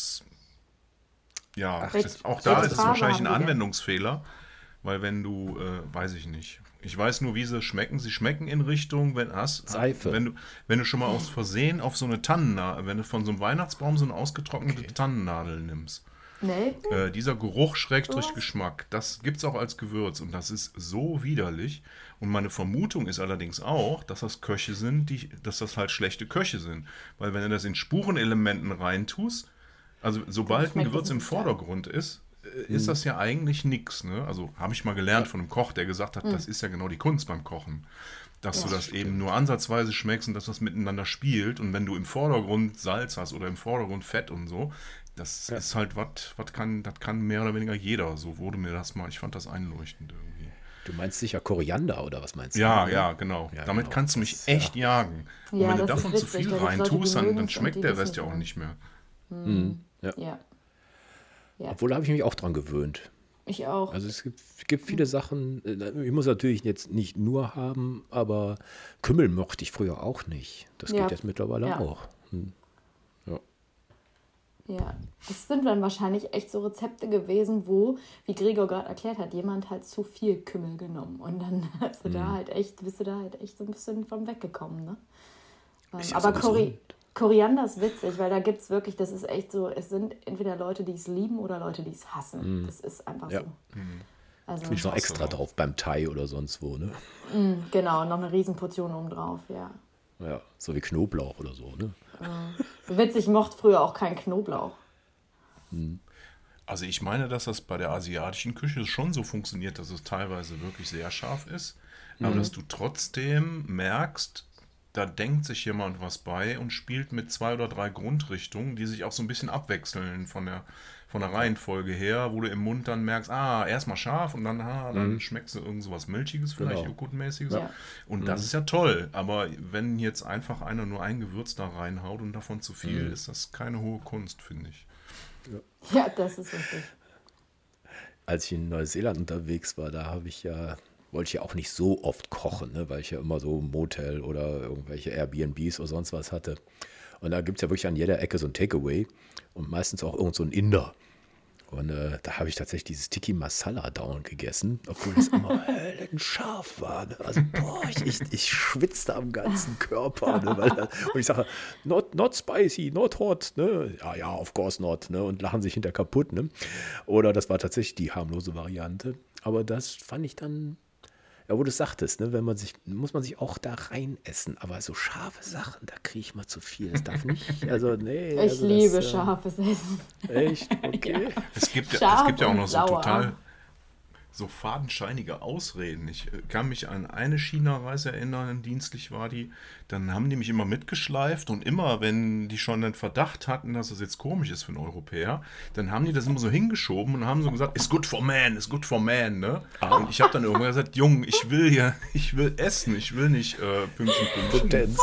Auch da ist es wahrscheinlich ein Anwendungsfehler, weil wenn du, weiß ich nicht. Ich weiß nur, wie sie schmecken. Sie schmecken in Richtung, Seife. Wenn du schon mal aus Versehen auf so eine Tannennadel, wenn du von so einem Weihnachtsbaum so eine ausgetrocknete Tannennadel nimmst. Nee. Dieser Geruch / Geschmack, das gibt's auch als Gewürz und das ist so widerlich. Und meine Vermutung ist allerdings auch, dass das Köche sind, dass das halt schlechte Köche sind. Weil wenn du das in Spurenelementen reintust, also sobald ein Gewürz im Vordergrund ist das ja eigentlich nix. Ne? Also habe ich mal gelernt von einem Koch, der gesagt hat, das ist ja genau die Kunst beim Kochen. Dass du das eben nur ansatzweise schmeckst und dass das miteinander spielt. Und wenn du im Vordergrund Salz hast oder im Vordergrund Fett und so, das ist halt das kann mehr oder weniger jeder. So wurde mir das mal, ich fand das einleuchtend irgendwie. Du meinst sicher Koriander oder was meinst du? Ja, genau. Ja, damit genau. kannst du mich echt jagen. Und Ja, wenn du das ist davon zu witzig, viel da gibt's Leute, die reintust, dann mögen's und schmeckt die der wissen Rest ja es auch nicht. nicht mehr. Ja, Obwohl, da habe ich mich auch dran gewöhnt. ich auch. Also es gibt viele Sachen, ich muss natürlich jetzt nicht nur haben, aber Kümmel mochte ich früher auch nicht. Das Ja. geht jetzt mittlerweile Ja. auch. Ja. Ja, das sind dann wahrscheinlich echt so Rezepte gewesen, wo, wie Gregor gerade erklärt hat, jemand halt zu viel Kümmel genommen. Und dann bist du da halt echt so ein bisschen von weggekommen, ne? Ist ja Aber so gesund. Koriander ist witzig, weil da gibt es wirklich, das ist echt so, es sind entweder Leute, die es lieben oder Leute, die es hassen. Das ist einfach Ja. so. Also, Tue ich noch extra drauf beim Thai oder sonst wo, ne? genau, noch eine Riesenportion obendrauf, ja. Ja, so wie Knoblauch oder so, ne? Witzig, ich mochte früher auch keinen Knoblauch. Also ich meine, dass das bei der asiatischen Küche schon so funktioniert, dass es teilweise wirklich sehr scharf ist, aber dass du trotzdem merkst, da denkt sich jemand was bei und spielt mit 2 oder 3 Grundrichtungen, die sich auch so ein bisschen abwechseln von der Reihenfolge her, wo du im Mund dann merkst, erstmal scharf und dann schmeckst du irgend so was Milchiges, vielleicht Genau. Joghurtmäßiges. Ja. Und das ist ja toll, aber wenn jetzt einfach einer nur ein Gewürz da reinhaut und davon zu viel, ist das keine hohe Kunst, finde ich. Ja, das ist richtig. Als ich in Neuseeland unterwegs war, wollte ich ja auch nicht so oft kochen, ne, weil ich ja immer so ein Motel oder irgendwelche Airbnbs oder sonst was hatte. Und da gibt es ja wirklich an jeder Ecke so ein Takeaway und meistens auch irgend so ein Inder. Und da habe ich tatsächlich dieses Tikka Masala dauernd gegessen, obwohl es immer scharf war. Ne? Also, boah, ich schwitzte am ganzen Körper. Ne? Und ich sage, not spicy, not hot. Ne? Ja, of course not. Ne? Und lachen sich hinter kaputt. Ne? Oder das war tatsächlich die harmlose Variante. Aber das fand ich dann, ja, wo du sagtest, ne, muss man sich auch da rein essen. Aber so scharfe Sachen, da kriege ich mal zu viel. Das darf nicht. Also, nee. Ich also liebe das, scharfes Essen. Echt? Okay. Es gibt Scharf ja auch und noch so sauer. total so fadenscheinige Ausreden. Ich kann mich an eine China-Reise erinnern, dienstlich war die. Dann haben die mich immer mitgeschleift und immer, wenn die schon den Verdacht hatten, dass das jetzt komisch ist für einen Europäer, dann haben die das immer so hingeschoben und haben so gesagt, it's good for man, ne? Und ich habe dann irgendwann gesagt, Junge, ich will essen, ich will nicht Pünktchen. Potenz.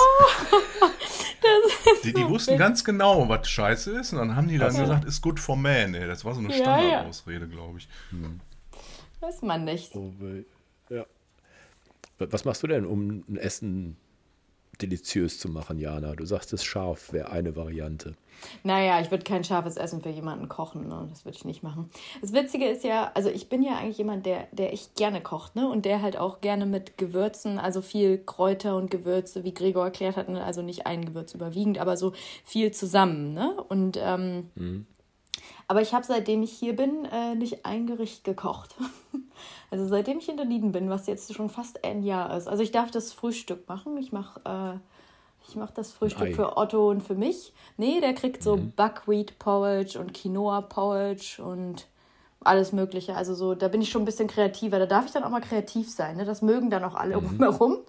Die wussten ganz genau, was scheiße ist und dann haben die dann gesagt, it's good for man. Ey. Das war so eine Ja, Standardausrede, glaube ich. Weiß man nicht. Oh, ja. Was machst du denn, um ein Essen deliziös zu machen, Jana? Du sagst, es scharf wäre eine Variante. Naja, ich würde kein scharfes Essen für jemanden kochen, ne? Das würde ich nicht machen. Das Witzige ist ja, also ich bin ja eigentlich jemand, der echt gerne kocht, ne? Und der halt auch gerne mit Gewürzen, also viel Kräuter und Gewürze, wie Gregor erklärt hat, ne? Also nicht ein Gewürz überwiegend, aber so viel zusammen, ne? Und aber ich habe, seitdem ich hier bin, nicht ein Gericht gekocht. Also seitdem ich in Dunedin bin, was jetzt schon fast ein Jahr ist. Also ich darf das Frühstück machen. Ich mache das Frühstück Ei. für Otto und für mich. Nee, der kriegt so Buckwheat Porridge und Quinoa Porridge und alles Mögliche. Also so, da bin ich schon ein bisschen kreativer. Da darf ich dann auch mal kreativ sein. Ne? Das mögen dann auch alle drumherum.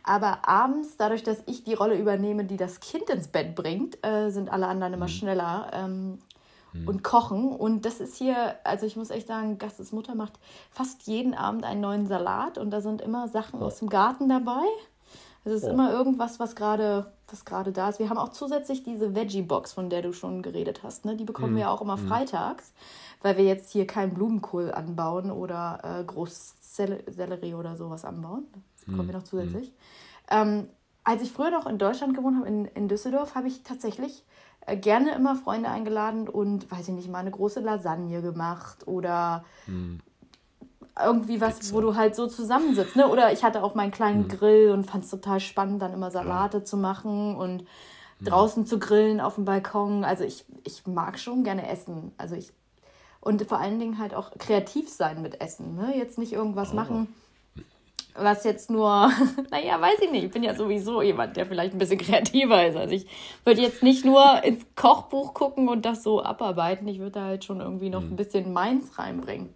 Aber abends, dadurch, dass ich die Rolle übernehme, die das Kind ins Bett bringt, sind alle anderen immer schneller und kochen. Und das ist hier, also ich muss echt sagen, Gastes Mutter macht fast jeden Abend einen neuen Salat und da sind immer Sachen aus dem Garten dabei. Es ist immer irgendwas, was gerade da ist. Wir haben auch zusätzlich diese Veggie-Box, von der du schon geredet hast. Ne? Die bekommen wir auch immer freitags, weil wir jetzt hier keinen Blumenkohl anbauen oder Großsellerie oder sowas anbauen. Das bekommen wir noch zusätzlich. Als ich früher noch in Deutschland gewohnt habe, in Düsseldorf, habe ich tatsächlich gerne immer Freunde eingeladen und, weiß ich nicht, mal eine große Lasagne gemacht oder irgendwie was, Pizza, wo du halt so zusammensitzt. Ne? Oder ich hatte auch meinen kleinen Grill und fand es total spannend, dann immer Salate zu machen und draußen zu grillen auf dem Balkon. Also ich mag schon gerne essen. Und vor allen Dingen halt auch kreativ sein mit Essen. Ne? Jetzt nicht irgendwas machen, was jetzt nur, naja, weiß ich nicht. Ich bin ja sowieso jemand, der vielleicht ein bisschen kreativer ist. Also ich würde jetzt nicht nur ins Kochbuch gucken und das so abarbeiten. Ich würde da halt schon irgendwie noch ein bisschen meins reinbringen.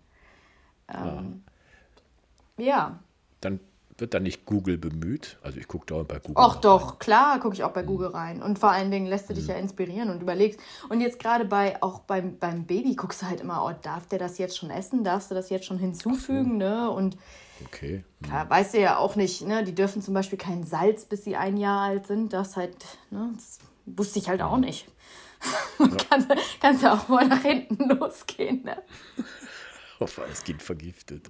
Ja. Dann wird da nicht Google bemüht? Also ich gucke da bei Google. Ach doch, klar gucke ich auch bei Google rein. Und vor allen Dingen lässt du dich ja inspirieren und überlegst. Und jetzt gerade beim Baby guckst du halt immer, oh, darf der das jetzt schon essen? Darfst du das jetzt schon hinzufügen? Ne? Und okay. Klar, weißt du ja auch nicht, ne? Die dürfen zum Beispiel kein Salz, bis sie 1 Jahr alt sind. Das halt, ne? Das wusste ich halt auch nicht. Kannst ja auch mal nach hinten losgehen, ne? Hoffe, das Kind vergiftet.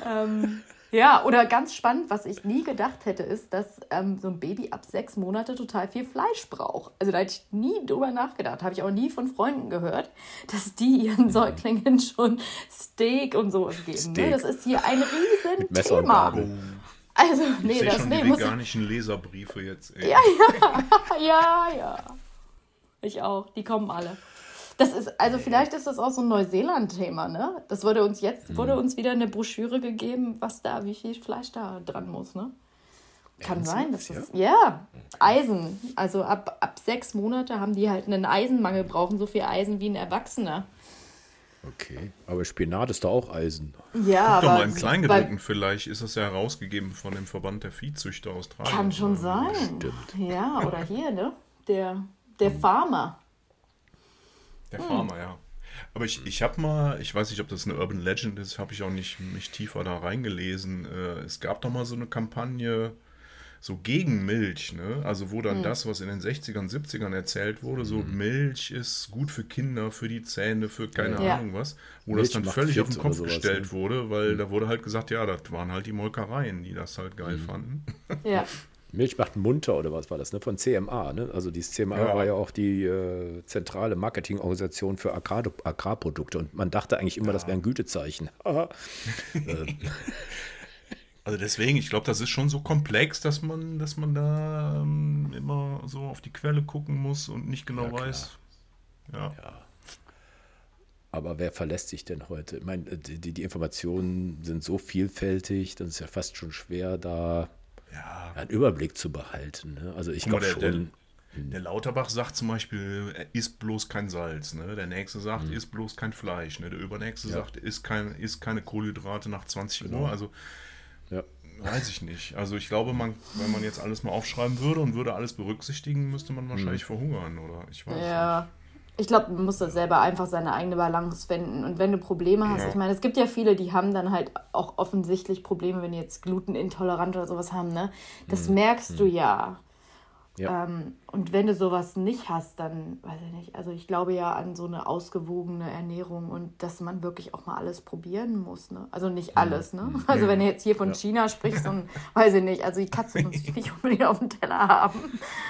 Ja, oder ganz spannend, was ich nie gedacht hätte, ist, dass so ein Baby ab 6 Monate total viel Fleisch braucht. Also da hätte ich nie drüber nachgedacht. Habe ich auch nie von Freunden gehört, dass die ihren Säuglingen schon Steak und sowas geben. Ne? Das ist hier ein riesen Thema. Also, nee, das schon die veganischen Leserbriefe jetzt. Ey. Ja. Ich auch. Die kommen alle. Das ist, also vielleicht ist das auch so ein Neuseeland-Thema, ne? Das wurde uns wieder eine Broschüre gegeben, wie viel Fleisch da dran muss, ne? Kann sein, dass das, Eisen. Also ab 6 Monate haben die halt einen Eisenmangel, brauchen so viel Eisen wie ein Erwachsener. Okay, aber Spinat ist doch auch Eisen. Ja, guck doch mal im Kleingedruckten, vielleicht ist es ja herausgegeben von dem Verband der Viehzüchter Australien. Kann schon sein. Stimmt. Ja, oder hier, ne? Der Farmer. Der Farmer, ja. Aber ich habe mal, ich weiß nicht, ob das eine Urban Legend ist, habe ich auch nicht mich tiefer da reingelesen. Es gab doch mal so eine Kampagne so gegen Milch, ne? Also wo dann das, was in den 60ern, 70ern erzählt wurde, so Milch ist gut für Kinder, für die Zähne, für keine Ahnung was, wo Milch das dann völlig auf den Kopf gestellt wurde, weil da wurde halt gesagt, ja, das waren halt die Molkereien, die das halt geil fanden. Ja. Milch macht munter, oder was war das, ne? Von CMA, ne? Also die CMA war ja auch die zentrale Marketingorganisation für Agrarprodukte und man dachte eigentlich immer, das wäre ein Gütezeichen. Also deswegen, ich glaube, das ist schon so komplex, dass man da immer so auf die Quelle gucken muss und nicht genau weiß. Ja. Aber wer verlässt sich denn heute? Ich meine, die Informationen sind so vielfältig, das ist ja fast schon schwer, da einen Überblick zu behalten. Ne? Also ich glaube schon. Der Lauterbach sagt zum Beispiel, isst bloß kein Salz. Ne? Der nächste sagt, isst bloß kein Fleisch. Ne? Der übernächste sagt, isst keine Kohlenhydrate nach 20 Uhr. Also weiß ich nicht. Also ich glaube, wenn man jetzt alles mal aufschreiben würde und würde alles berücksichtigen, müsste man wahrscheinlich verhungern. Oder ich weiß nicht. Ich glaube, man muss da selber einfach seine eigene Balance finden. Und wenn du Probleme hast, ich meine, es gibt ja viele, die haben dann halt auch offensichtlich Probleme, wenn die jetzt glutenintolerant oder sowas haben, ne? Das merkst du ja. Und wenn du sowas nicht hast, dann, weiß ich nicht, also ich glaube ja an so eine ausgewogene Ernährung und dass man wirklich auch mal alles probieren muss, ne? Also nicht alles, ne? Also wenn du jetzt hier von China sprichst und, weiß ich nicht, also die Katze muss ich nicht unbedingt auf dem Teller haben.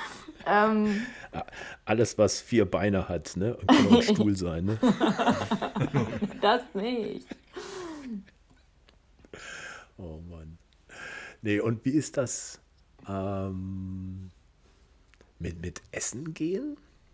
Alles, was 4 Beine hat, ne? Und kann auch ein Stuhl sein, ne? Das nicht. Oh Mann. Nee, und wie ist das mit Essen gehen?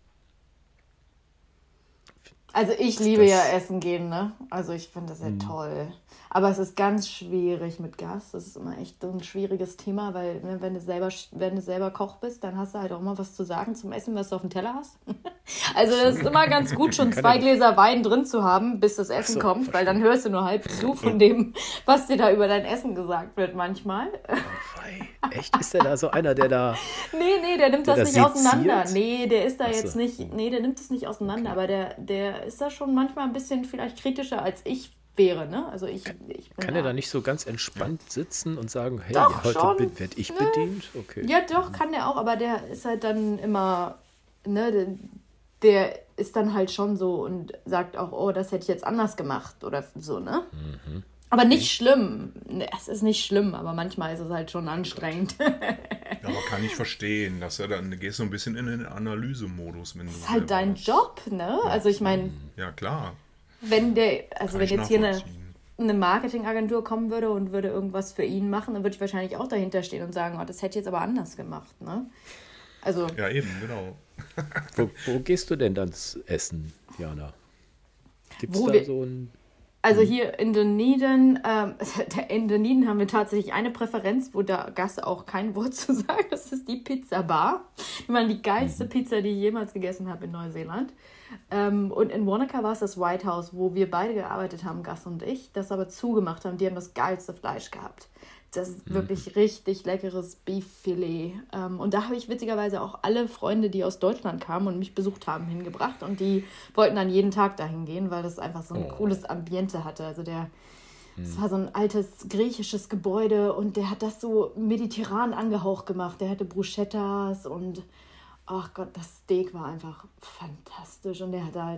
Also ich liebe ja Essen gehen, ne? Also ich finde das ja toll. Aber es ist ganz schwierig mit Gast. Das ist immer echt so ein schwieriges Thema, weil ne, wenn du selber Koch bist, dann hast du halt auch immer was zu sagen zum Essen, was du auf dem Teller hast. Also das ist immer ganz gut, schon 2 Gläser Wein drin zu haben, bis das Essen kommt, weil dann hörst du nur halb zu von dem, was dir da über dein Essen gesagt wird manchmal. Ei. Echt? Ist der da so einer, der da. Nee, der nimmt Der das das nicht auseinander. seziert? Nee, der ist da Ach so. jetzt nicht, nee, der nimmt es nicht auseinander, aber der ist da schon manchmal ein bisschen vielleicht kritischer als ich wäre, ne? Also ich bin Kann er da nicht so ganz entspannt sitzen und sagen, hey, Doch, heute schon. werde ich bedient? Okay. Ja, doch, kann der auch, aber der ist halt dann immer, ne, der ist dann halt schon so und sagt auch, oh, das hätte ich jetzt anders gemacht oder so, ne? Aber nicht schlimm. Ne, es ist nicht schlimm, aber manchmal ist es halt schon anstrengend. Ja, aber kann ich verstehen, dass er dann gehst so ein bisschen in den Analysemodus, wenn du Das ist halt dein was- Job, ne? Also ich meine, Ja, klar. wenn Kann wenn ich jetzt hier nachvollziehen. eine Marketingagentur kommen würde und würde irgendwas für ihn machen, dann würde ich wahrscheinlich auch dahinter stehen und sagen, oh, das hätte ich jetzt aber anders gemacht, ne? Also, Ja, eben, genau. Wo gehst du denn dann essen, Jana? Gibt es Wo da wir- so ein. also hier in Dunedin, in Dunedin haben wir tatsächlich eine Präferenz, wo der Gast auch kein Wort zu sagen. Das ist die Pizza Bar. Ich meine, die geilste Pizza, die ich jemals gegessen habe in Neuseeland. Und in Wanaka war es das White House, wo wir beide gearbeitet haben, Gus und ich, das aber zugemacht haben. Die haben das geilste Fleisch gehabt. Das ist wirklich richtig leckeres Beeffilet. Und da habe ich witzigerweise auch alle Freunde, die aus Deutschland kamen und mich besucht haben, hingebracht. Und die wollten dann jeden Tag dahin gehen, weil das einfach so ein cooles Ambiente hatte. Also es war so ein altes griechisches Gebäude und der hat das so mediterran angehaucht gemacht. Der hatte Bruschettas und, ach Gott, das Steak war einfach fantastisch. Und der hatte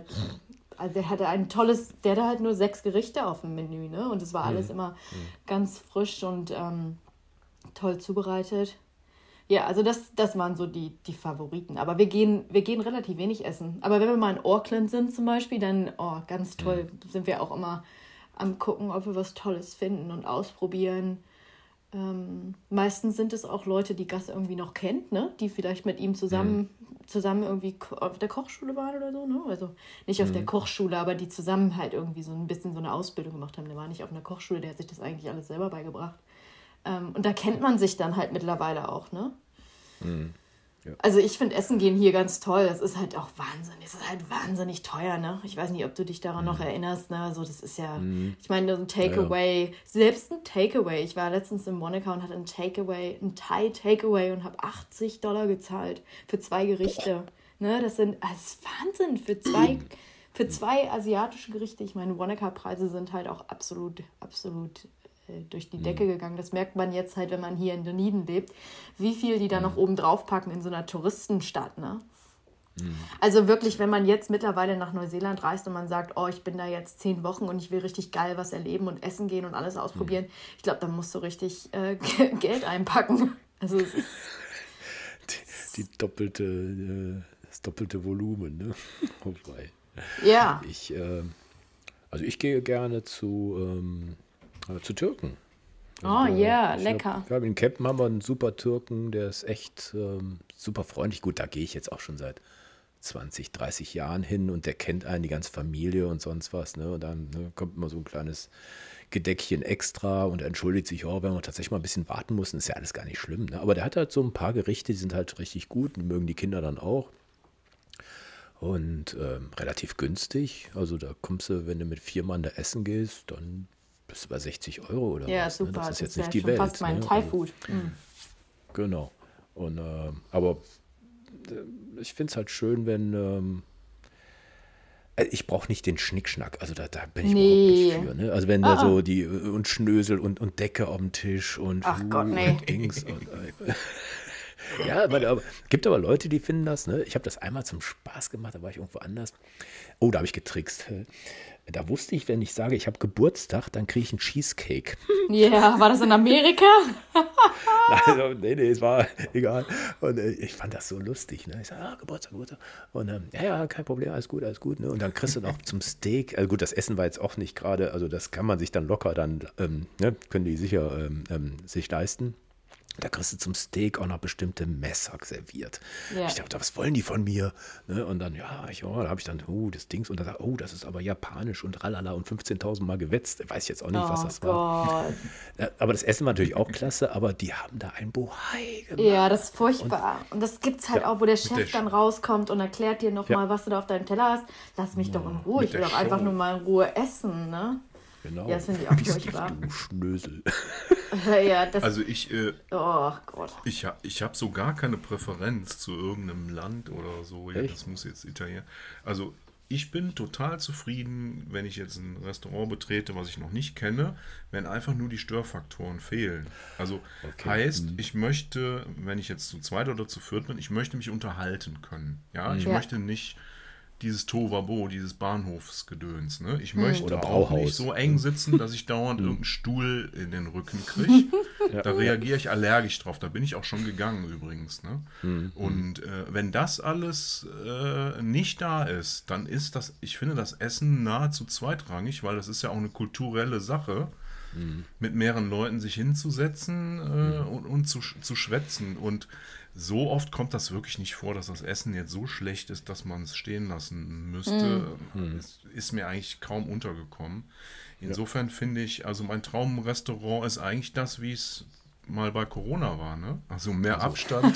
halt nur 6 Gerichte auf dem Menü, ne? Und es war alles immer ganz frisch und toll zubereitet. Ja, also das waren so die Favoriten. Aber wir gehen relativ wenig essen. Aber wenn wir mal in Auckland sind zum Beispiel, dann, ganz toll, sind wir auch immer am gucken, ob wir was Tolles finden und ausprobieren. Meistens sind es auch Leute, die Gus irgendwie noch kennt, ne? Die vielleicht mit ihm zusammen irgendwie auf der Kochschule waren oder so, ne? Also nicht auf der Kochschule, aber die zusammen halt irgendwie so ein bisschen so eine Ausbildung gemacht haben. Der war nicht auf einer Kochschule, der hat sich das eigentlich alles selber beigebracht. Und da kennt man sich dann halt mittlerweile auch, ne? Ja. Also ich finde Essen gehen hier ganz toll. Es ist halt auch wahnsinnig. Es ist halt wahnsinnig teuer, ne? Ich weiß nicht, ob du dich daran noch erinnerst, ne? Also das ist ja, ich meine, so ein Takeaway, selbst ein Takeaway. Ich war letztens in Monaco und hatte ein Thai-Takeaway und habe $80 gezahlt für 2 Gerichte. Ne? Das ist Wahnsinn für zwei asiatische Gerichte. Ich meine, Wanaka-Preise sind halt auch absolut durch die Decke gegangen. Das merkt man jetzt halt, wenn man hier in Dunedin lebt, wie viel die da noch oben drauf packen in so einer Touristenstadt, ne? Also wirklich, wenn man jetzt mittlerweile nach Neuseeland reist und man sagt, oh, ich bin da jetzt 10 Wochen und ich will richtig geil was erleben und essen gehen und alles ausprobieren, ich glaube, da musst du richtig Geld einpacken. Also es ist Das doppelte Volumen, ne? Wobei. ja. Ich gehe gerne zu Türken. Oh ja, Ich lecker. hab in Campen haben wir einen super Türken, der ist echt super freundlich. Gut, da gehe ich jetzt auch schon seit 20, 30 Jahren hin und der kennt einen, die ganze Familie und sonst was. Ne? Und dann kommt immer so ein kleines Gedeckchen extra und entschuldigt sich, wenn wir tatsächlich mal ein bisschen warten mussten, ist ja alles gar nicht schlimm. Ne? Aber der hat halt so ein paar Gerichte, die sind halt richtig gut, die mögen die Kinder dann auch. Und relativ günstig. Also da kommst du, wenn du mit 4 Mann da essen gehst, dann bist du bei 60 € oder Ja, was. Ne? super. Das ist jetzt ja nicht die schon Welt. fast mein Ne? Thai-Food. Genau. Und, aber ich finde es halt schön, wenn ich brauche nicht den Schnickschnack, also da bin ich Nee. überhaupt nicht für. Ne? Also wenn da so die und Schnösel und Decke auf dem Tisch und Ach Gott, nee. und Dings und ja, aber gibt aber Leute, die finden das. Ne? Ich habe das einmal zum Spaß gemacht, da war ich irgendwo anders. Oh, da habe ich getrickst. Da wusste ich, wenn ich sage, ich habe Geburtstag, dann kriege ich einen Cheesecake. Ja, war das in Amerika? Also, nee, es war egal. Und ich fand das so lustig. Ne? Ich sage, Geburtstag. Und ja, kein Problem, alles gut. Ne? Und dann kriegst du noch zum Steak, also gut, das Essen war jetzt auch nicht gerade, also das kann man sich dann locker dann, können die sicher sich leisten. Da kriegst du zum Steak auch noch bestimmte Messer serviert. Ja. Ich dachte, was wollen die von mir? Ne? Und dann, da habe ich dann, das Dings. Und dann sagt, das ist aber japanisch und ralala und 15.000 Mal gewetzt. Ich weiß jetzt auch nicht, was das war. Gott. Ja, aber das Essen war natürlich auch klasse, aber die haben da ein Bohai gemacht. Ja, das ist furchtbar. Und das gibt's halt Ja. auch, wo der der Chef dann rauskommt und erklärt dir nochmal, was du da auf deinem Teller hast. Lass mich doch in Ruhe. Mit Ich will der doch einfach Show. nur mal in Ruhe essen, ne? Genau. Ja, das finde ich auch furchtbar. Du Schnösel. Ja, das, Also oh Gott. ich hab so gar keine Präferenz zu irgendeinem Land oder so. Ja, Echt? das muss jetzt Italien. Also ich bin total zufrieden, wenn ich jetzt ein Restaurant betrete, was ich noch nicht kenne, wenn einfach nur die Störfaktoren fehlen. Also Okay. heißt, ich möchte, wenn ich jetzt zu zweit oder zu viert bin, ich möchte mich unterhalten können. Ja, ich Ja. möchte nicht dieses Tohuwabohu, dieses Bahnhofsgedöns. Ne? Ich Oder möchte auch nicht Brauhaus. so eng sitzen, dass ich dauernd irgendeinen Stuhl in den Rücken kriege. Ja. Da reagiere ich allergisch drauf. Da bin ich auch schon gegangen übrigens. Ne? Und wenn das alles nicht da ist, dann ist das, ich finde das Essen nahezu zweitrangig, weil das ist ja auch eine kulturelle Sache, mit mehreren Leuten sich hinzusetzen und zu schwätzen. Und so oft kommt das wirklich nicht vor, dass das Essen jetzt so schlecht ist, dass man es stehen lassen müsste. Es ist mir eigentlich kaum untergekommen. Insofern finde ich, also mein Traumrestaurant ist eigentlich das, wie es mal bei Corona war, ne? Also mehr Abstand.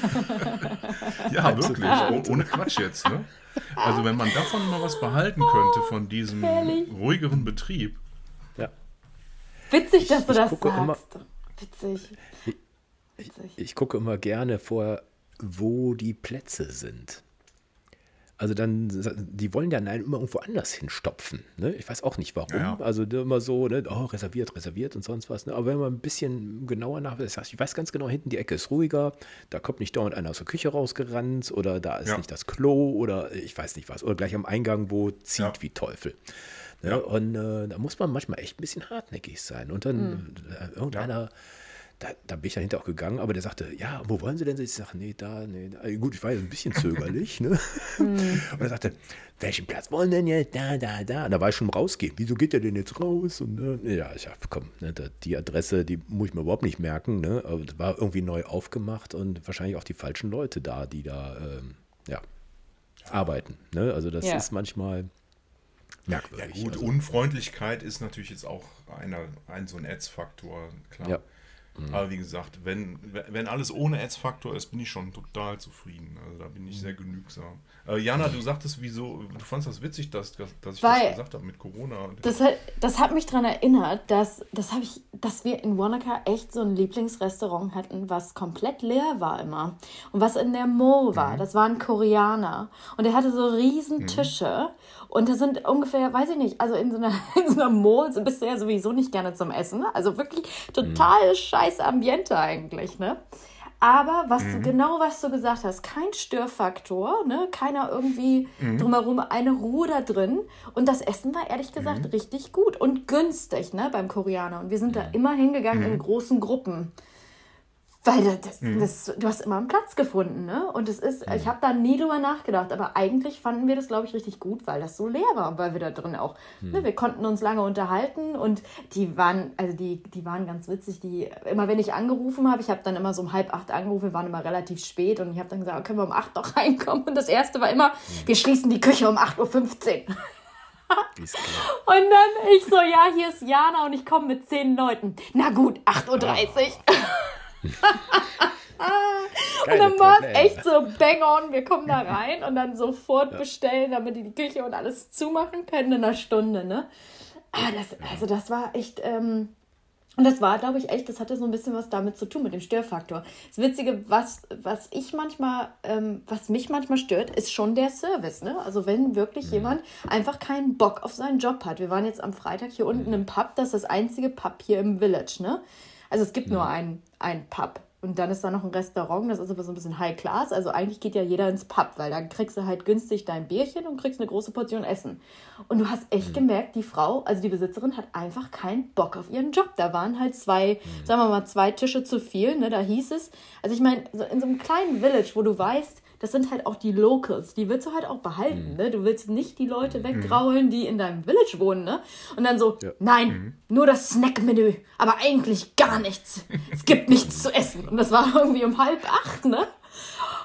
Ja, Absolut. wirklich. Ohne Quatsch jetzt, ne? Also wenn man davon mal was behalten könnte, von diesem herrlich. ruhigeren Betrieb. Ja. Witzig, dass du ich das gucke immer- sagst. Witzig. Witzig. Ich gucke immer gerne vor, wo die Plätze sind. Also dann, die wollen dann einen immer irgendwo anders hinstopfen. Ne? Ich weiß auch nicht warum. Ja. Also immer so, ne? Oh, reserviert und sonst was. Ne? Aber wenn man ein bisschen genauer ich weiß ganz genau, hinten die Ecke ist ruhiger, da kommt nicht dauernd einer aus der Küche rausgerannt oder da ist Ja. nicht das Klo oder ich weiß nicht was. Oder gleich am Eingang, wo zieht Ja. wie Teufel. Ne? Ja. Und da muss man manchmal echt ein bisschen hartnäckig sein. Und dann irgendeiner. Da bin ich dann hinterher auch gegangen, aber der sagte, ja, wo wollen Sie denn? Ich sage, nee, da. Gut, ich war ja ein bisschen zögerlich. Ne? Und er sagte, welchen Platz wollen denn jetzt? Da. Und da war ich schon rausgehen. Wieso geht der denn jetzt raus? Und ja, ich sag, komm, ne, die Adresse, die muss ich mir überhaupt nicht merken. Ne? Aber das war irgendwie neu aufgemacht und wahrscheinlich auch die falschen Leute da, die da arbeiten. Ne? Also das Ja. ist manchmal Ja merkwürdig. gut, also, Unfreundlichkeit ist natürlich jetzt auch ein so ein Ätzfaktor, klar. Ja. Aber wie gesagt, wenn alles ohne Ätzfaktor ist, bin ich schon total zufrieden. Also da bin ich sehr genügsam. Jana, du sagtest, wieso, du fandest das witzig, dass ich das gesagt habe mit Corona. Das hat mich daran erinnert, dass wir in Wanaka echt so ein Lieblingsrestaurant hatten, was komplett leer war immer. Und was in der Mall war, das war ein Koreaner. Und der hatte so riesen Tische. Und da sind ungefähr, weiß ich nicht, also in so einer Mall bist du ja sowieso nicht gerne zum Essen. Ne? Also wirklich total scheiß Ambiente eigentlich, ne? Aber was du gesagt hast, kein Störfaktor, ne? Keiner irgendwie drumherum, eine Ruhe da drin. Und das Essen war ehrlich gesagt richtig gut und günstig, ne? Beim Koreaner. Und wir sind da immer hingegangen in großen Gruppen. Weil du hast immer einen Platz gefunden, ne? Und ich habe da nie drüber nachgedacht, aber eigentlich fanden wir das, glaube ich, richtig gut, weil das so leer war, weil wir da drin auch, ne, wir konnten uns lange unterhalten und die waren ganz witzig, immer wenn ich angerufen habe, ich habe dann immer so um 7:30 angerufen, wir waren immer relativ spät und ich habe dann gesagt, können wir um 8 noch reinkommen? Und das erste war immer, wir schließen die Küche um 8:15 Uhr. ist klar. Und dann ich so, ja, hier ist Jana und ich komme mit 10 Leuten. Na gut, 8:30 Uhr. Und dann war es echt so bang on, wir kommen da rein und dann sofort bestellen, damit die Küche und alles zumachen können in einer Stunde, ne? Aber das war echt, und das war, glaube ich, echt, das hatte so ein bisschen was damit zu tun, mit dem Störfaktor. Das Witzige, was mich manchmal stört, ist schon der Service, ne? Also wenn wirklich jemand einfach keinen Bock auf seinen Job hat. Wir waren jetzt am Freitag hier unten im Pub, das ist das einzige Pub hier im Village, ne? Also es gibt nur einen Pub und dann ist da noch ein Restaurant, das ist aber so ein bisschen High Class. Also eigentlich geht ja jeder ins Pub, weil dann kriegst du halt günstig dein Bierchen und kriegst eine große Portion Essen. Und du hast echt gemerkt, die Frau, also die Besitzerin, hat einfach keinen Bock auf ihren Job. Da waren halt sagen wir mal, 2 Tische zu viel, ne? Da hieß es, also ich meine, so in so einem kleinen Village, wo du weißt, das sind halt auch die Locals, die willst du halt auch behalten, ne? Du willst nicht die Leute weggraulen, die in deinem Village wohnen, ne? Und dann so, nein, nur das Snackmenü, aber eigentlich gar nichts. Es gibt nichts zu essen. Und das war irgendwie um 7:30, ne?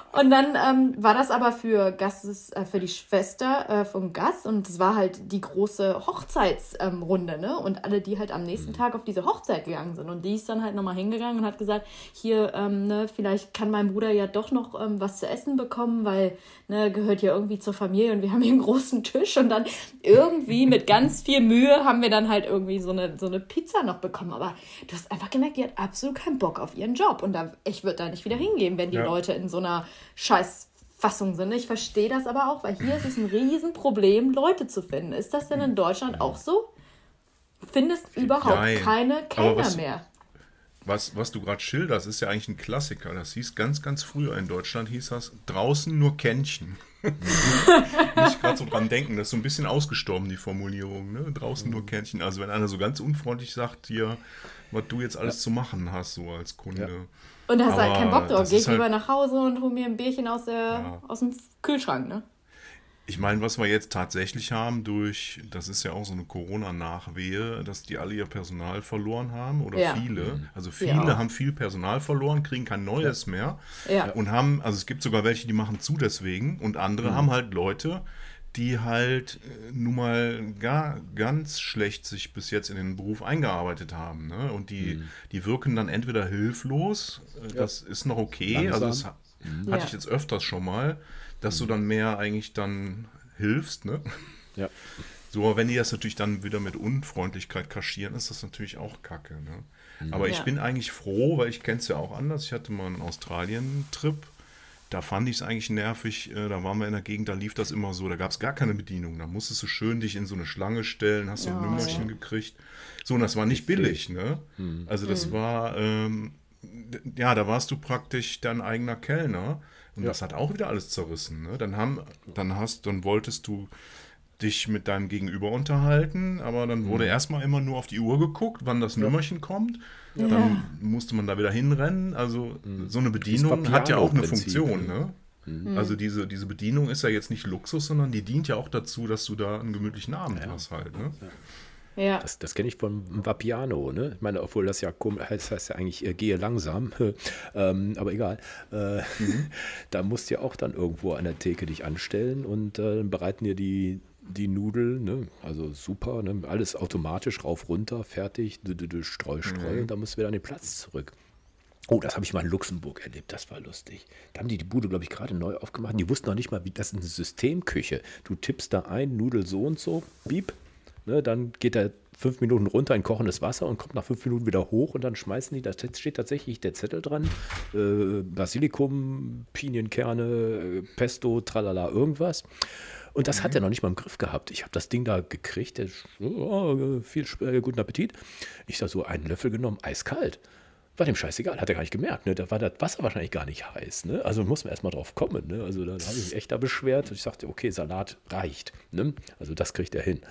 Und dann war das aber für die Schwester von Gus und es war halt die große Hochzeitsrunde, ne? Und alle, die halt am nächsten Tag auf diese Hochzeit gegangen sind. Und die ist dann halt nochmal hingegangen und hat gesagt, hier, ne, vielleicht kann mein Bruder ja doch noch was zu essen bekommen, weil, ne, gehört ja irgendwie zur Familie und wir haben hier einen großen Tisch. Und dann irgendwie mit ganz viel Mühe haben wir dann halt irgendwie so eine Pizza noch bekommen. Aber du hast einfach gemerkt, die hat absolut keinen Bock auf ihren Job. Und ich würde da nicht wieder hingehen, wenn die Leute in so einer Scheißfassung sind. Ich verstehe das aber auch, weil hier ist es ein Riesenproblem, Leute zu finden. Ist das denn in Deutschland auch so? Du findest überhaupt keine Kellner mehr. Was du gerade schilderst, ist ja eigentlich ein Klassiker. Das hieß ganz, ganz früher in Deutschland, hieß das draußen nur Kännchen. Muss ich gerade so dran denken, das ist so ein bisschen ausgestorben, die Formulierung, ne? Draußen nur Kännchen. Also wenn einer so ganz unfreundlich sagt dir, was du jetzt alles zu machen hast, so als Kunde. Ja. Und da hast du halt keinen Bock drauf. Geh ich lieber nach Hause und hol mir ein Bierchen aus dem Kühlschrank, ne? Ich meine, was wir jetzt tatsächlich haben das ist ja auch so eine Corona-Nachwehe, dass die alle ihr Personal verloren haben oder viele. Also viele haben viel Personal verloren, kriegen kein neues mehr und also es gibt sogar welche, die machen zu deswegen und andere haben halt Leute, die halt nun mal ganz schlecht sich bis jetzt in den Beruf eingearbeitet haben. Ne? Und die wirken dann entweder hilflos, das ist noch okay, langsam. Also das hatte ich jetzt öfters schon mal, dass du dann mehr eigentlich dann hilfst, ne? Ja. So, aber wenn die das natürlich dann wieder mit Unfreundlichkeit kaschieren, ist das natürlich auch kacke, ne? Aber ich bin eigentlich froh, weil ich kenne es ja auch anders. Ich hatte mal einen Australien-Trip, da fand ich es eigentlich nervig, da waren wir in der Gegend, da lief das immer so, da gab es gar keine Bedienung, da musstest du schön dich in so eine Schlange stellen, hast so ein Nummerchen gekriegt. So, und das war nicht billig, ne? Also das war, da warst du praktisch dein eigener Kellner. Und das hat auch wieder alles zerrissen. Ne? Dann wolltest du dich mit deinem Gegenüber unterhalten, aber dann wurde erstmal immer nur auf die Uhr geguckt, wann das Nummerchen kommt. Ja. Dann musste man da wieder hinrennen. Also so eine Bedienung hat ja auch eine Funktion. Ne? Also diese Bedienung ist ja jetzt nicht Luxus, sondern die dient ja auch dazu, dass du da einen gemütlichen Abend hast halt. Ne? Ja. Das kenne ich von Vapiano, ne? Ich meine, obwohl das ja heißt ja eigentlich gehe langsam, aber egal. Da musst du ja auch dann irgendwo an der Theke dich anstellen und bereiten dir die Nudeln, ne? Also super, ne? Alles automatisch rauf, runter, fertig, streu, und dann musst du wieder an den Platz zurück. Oh, das habe ich mal in Luxemburg erlebt, das war lustig. Da haben die Bude, glaube ich, gerade neu aufgemacht und die wussten noch nicht mal, wie das ist eine Systemküche. Du tippst da ein, Nudel so und so, piep. Ne, dann geht er 5 Minuten runter in kochendes Wasser und kommt nach 5 Minuten wieder hoch und dann schmeißen die, da steht tatsächlich der Zettel dran, Basilikum, Pinienkerne, Pesto, tralala, irgendwas. Und das hat er noch nicht mal im Griff gehabt. Ich habe das Ding da gekriegt, guten Appetit. Ich sage so, einen Löffel genommen, eiskalt. War dem scheißegal, hat er gar nicht gemerkt. Ne? Da war das Wasser wahrscheinlich gar nicht heiß. Ne? Also muss man erstmal drauf kommen. Ne? Also da habe ich mich echt da beschwert. Ich sagte, okay, Salat reicht. Ne? Also das kriegt er hin.